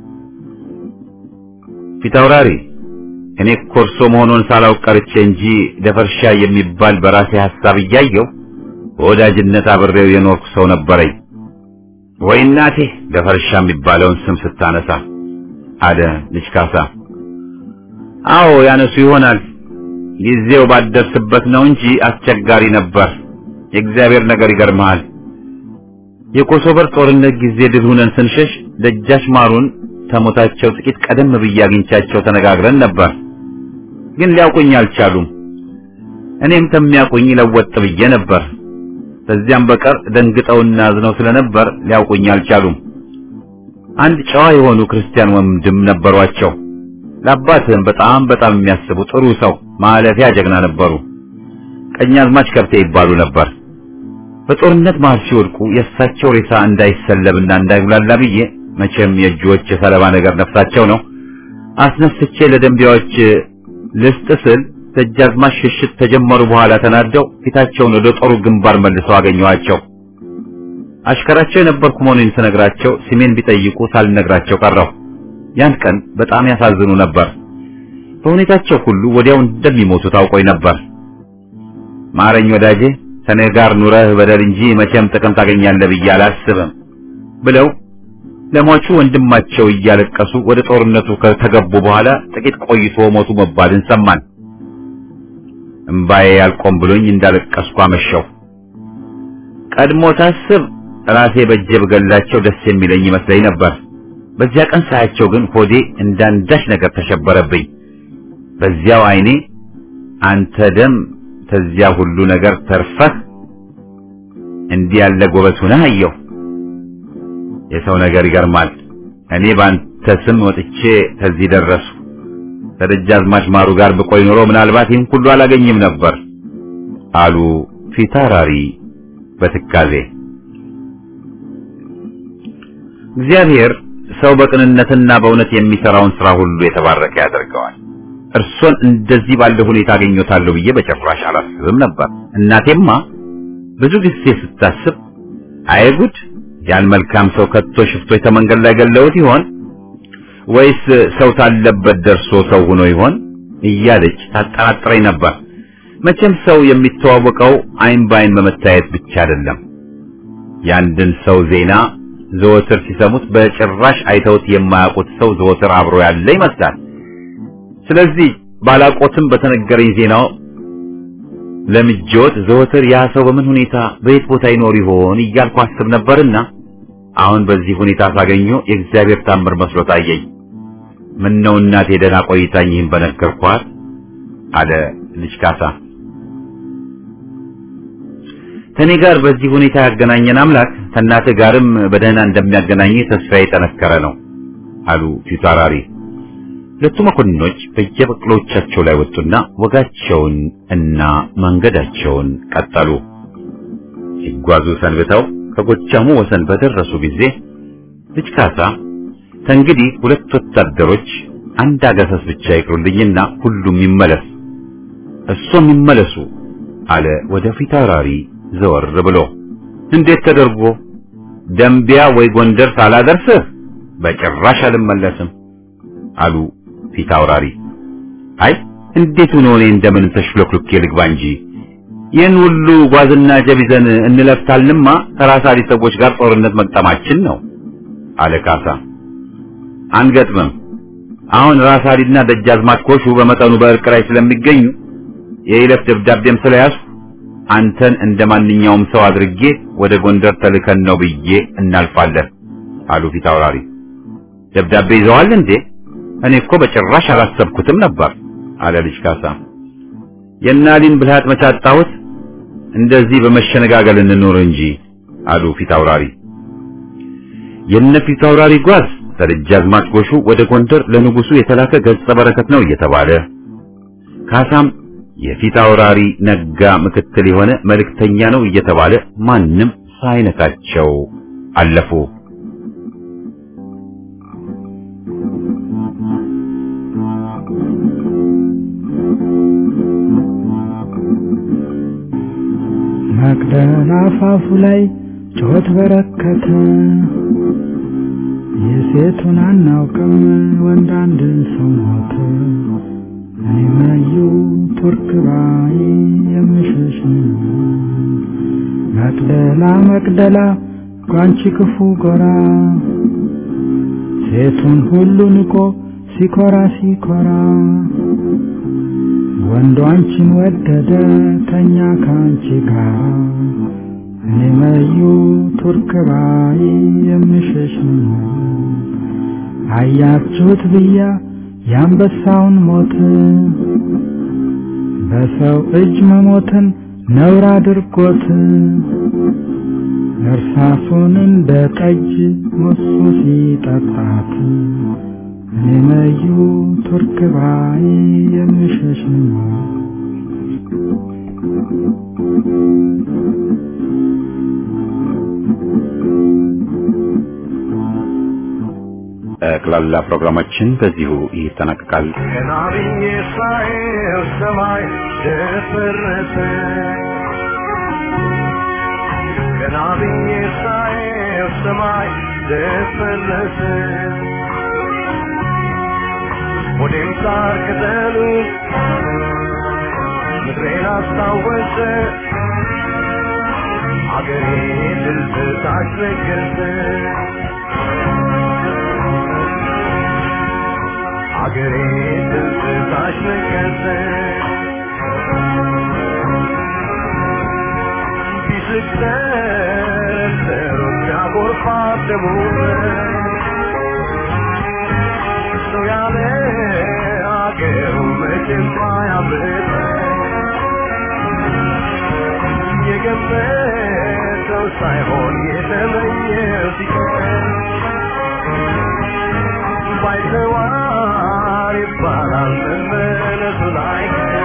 ፊታውራሪ እኔ ኮርሶ መሆኑን ሳላውቅ ቀርቼ እንጂ ደፈርሻ የሚባል በራሴ ሐሳብ እያየው በወዳጅነት አብሬው የኖርኩ ሰው ነበረኝ። ወይ እናቴ ደፈርሻ የሚባለውን ስም ስታነሳ አለ ልጅ ካሳ። አዎ ያነሱ ይሆናል፣ ጊዜው ባደርስበት ነው እንጂ አስቸጋሪ ነበር። የእግዚአብሔር ነገር ይገርማል። የኮሶበር ጦርነት ጊዜ ድል ሆነን ስንሸሽ ደጃች ማሩን ተሞታቸው ጥቂት ቀደም ብዬ አግኝቻቸው ተነጋግረን ነበር። ግን ሊያውቁኝ አልቻሉም። እኔም ተሚያውቁኝ ለወጥ ብዬ ነበር። በዚያም በቀር ደንግጠውና አዝነው ስለነበር ሊያውቁኝ አልቻሉም። አንድ ጨዋ የሆኑ ክርስቲያን ወንድም ነበሯቸው። ለአባትህም በጣም የሚያስቡ ጥሩ ሰው ማለፊያ ጀግና ነበሩ። ቀኛዝማች ከብቴ ይባሉ ነበር። በጦርነት መሃል ሲወድቁ የእሳቸው ሬሳ እንዳይሰለብና እንዳይጉላላ ብዬ መቼም የእጆች ሰለባ ነገር ነፍሳቸው ነው አስነስቼ ለደንቢያዎች ልስጥ ስል ደጃዝማች ሽሽት ተጀመሩ። በኋላ ተናደው ፊታቸውን ወደ ጦሩ ግንባር መልሰው አገኘኋቸው። አሽከራቸው የነበርኩ መሆኑን ስነግራቸው ስሜን ቢጠይቁ ሳልነግራቸው ቀረሁ። ያን ቀን በጣም ያሳዝኑ ነበር። በሁኔታቸው ሁሉ ወዲያው እንደሚሞቱ ታውቆኝ ነበር። ማረኝ ወዳጄ፣ ከኔ ጋር ኑረህ በደል እንጂ መቼም ጥቅም ታገኛለህ ብዬ አላስብም ብለው ለሟቹ ወንድማቸው እያለቀሱ ወደ ጦርነቱ ከተገቡ በኋላ ጥቂት ቆይቶ ሞቱ መባልን ሰማን። እምባዬ ያልቆም ብሎኝ እንዳለቀስኩ አመሸሁ። ቀድሞ ታስብ ራሴ በእጄ ብገላቸው ደስ የሚለኝ ይመስለኝ ነበር። በዚያ ቀን ሳያቸው ግን ሆዴ እንዳንዳች ነገር ተሸበረብኝ። በዚያው አይኔ አንተ ደም ተዚያ ሁሉ ነገር ተርፈህ እንዲህ ያለ ጎበዝ ሆነህ አየሁ። የሰው ነገር ይገርማል። እኔ ባንተ ስም ወጥቼ ከዚህ ደረሱ። ከደጃዝማች ማሩ ጋር ብቆይ ኖሮ ምናልባት ይህን ሁሉ አላገኝም ነበር አሉ ፊታውራሪ በትካዜ። እግዚአብሔር ሰው በቅንነትና በእውነት የሚሰራውን ስራ ሁሉ የተባረከ ያደርገዋል። እርሶን እንደዚህ ባለ ሁኔታ አገኘታለሁ ብዬ በጭራሽ አላስብም ነበር። እናቴማ ብዙ ጊዜ ስታስብ አይጉድ ያን መልካም ሰው ከቶ ሽፍቶች ተመንገድ ላይ ገለውት ይሆን ወይስ ሰው ታለበት ደርሶ ሰው ሆኖ ይሆን እያለች ታጠራጥረኝ ነበር። መቼም ሰው የሚተዋወቀው አይን ባይን በመታየት ብቻ አይደለም። ያንድን ሰው ዜና ዘወትር ሲሰሙት በጭራሽ አይተውት የማያውቁት ሰው ዘወትር አብሮ ያለ ይመስላል። ስለዚህ ባላቆትም በተነገረኝ ዜናው ለምጆት ዘወትር ያ ሰው በምን ሁኔታ በየት ቦታ ይኖር ይሆን እያልኩ አስብ ነበርና አሁን በዚህ ሁኔታ ሳገኘው የእግዚአብሔር ታምር መስሎ ታየኝ። ምን ነው እናቴ ደህና ቆይታኝ ይህን በነገርኳት አለ ልጅ ካሳ። ከኔ ጋር በዚህ ሁኔታ ያገናኘን አምላክ ከእናቴ ጋርም በደህና እንደሚያገናኝ ተስፋዬ ጠነከረ ነው አሉ ፊታውራሪ። ሁለቱ መኮንኖች በየበቅሎቻቸው ላይ ወጡና ወጋቸውን እና መንገዳቸውን ቀጠሉ። ሲጓዙ ሰንብተው ከጎጃሙ ወሰን በደረሱ ጊዜ ልጅ ካሳ ከእንግዲህ ሁለት ወታደሮች አንድ አጋሰስ ብቻ ይቅሩልኝና ሁሉም ይመለስ እሱም ይመለሱ አለ ወደ ፊታውራሪ ዘወር ብሎ። እንዴት ተደርጎ ደምቢያ ወይ ጎንደር ሳላደርስህ በጭራሽ አልመለስም አሉ ፊታውራሪ። አይ እንዴት ነው እኔ እንደምን ተሽሎክሎክ ልግባ እንጂ ይህን ሁሉ ጓዝና ጀቢዘን እንለፍታልንማ ከራሳሊ ሰዎች ጋር ጦርነት መቅጠማችን ነው አለ ካሳ። አንገጥምም። አሁን ራሳሊና ደጃዝማች ኮሹ በመጠኑ በእርቅ ላይ ስለሚገኙ የይለፍ ደብዳቤም ስለያዝኩ አንተን እንደማንኛውም ሰው አድርጌ ወደ ጎንደር ተልከን ነው ብዬ እናልፋለን አሉ ፊታውራሪ። ደብዳቤ ይዘዋል እንዴ? እኔ እኮ በጭራሽ አላሰብኩትም ነበር አለ ልጅ ካሳ። የናሊን ብልሃት መቻጣሁት እንደዚህ በመሸነጋገል እንኖር እንጂ አሉ ፊታውራሪ። የነ ፊታውራሪ ጓዝ ደጃዝማች ጎሹ ወደ ጎንደር ለንጉሱ የተላከ ገጸ በረከት ነው እየተባለ ካሳም የፊታውራሪ ነጋ ምክትል የሆነ መልእክተኛ ነው እየተባለ ማንም ሳይነካቸው አለፉ። መቅደላ አፋፉ ላይ ጮት በረከተ የሴቱን አናውቅም ወንድ አንድ ሰው ሞተ። አይማዩ ቱርክ ባይ የምሽሽ መቅደላ መቅደላ ጓንቺ ክፉ ጎራ ሴቱን ሁሉ ንቆ ሲኮራ ሲኮራ ወንዱ አንቺን ወደደ ተኛ ካንቺ ጋር አይማዩ ቱርክ ባይ የምሽሽ አያችሁት ብያ ያንበሳውን ሞት በሰው እጅ መሞትን ነውር አድርጎት እርሳሱን እንደ ጠጅ ሙሱ ሲጠጣት እኔመዩ ቱርክ ባይ የምሸሽ ጠቅላላ ፕሮግራማችን በዚሁ ይጠናቀቃል። ከናብዬ ሳይል ሰማይ ደፈረሰ ከናብዬ ሳይል ሰማይ ደፈረሰ ወዴም ሳር ቅጠሉ ምድሬን አስታወሰ አገሬ ድል በታች ነገሰ አገሬ ድል በታች ነገሰ ቢስደር ዘሩን ያጎርፋት ደሙን ሰው ያለ አገሩ መቼም አያምር የገመተው ሳይሆን የተመኘው ሲቀር ባይተዋር ይባላል መመለሱ ላይ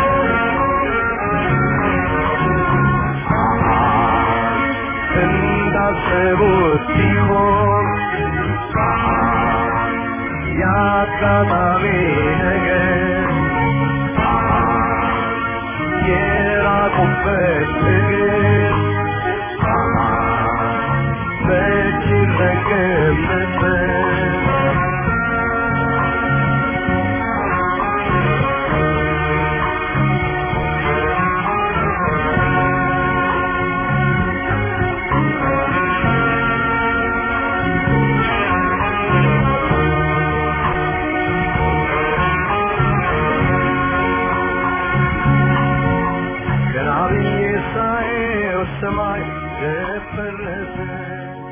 እንዳሰቡት ሲሆን ያጋጣሚ ነገር የራቁበት ትግል በእጅ ልቀመጥበት ሰማይ ደፈረሰ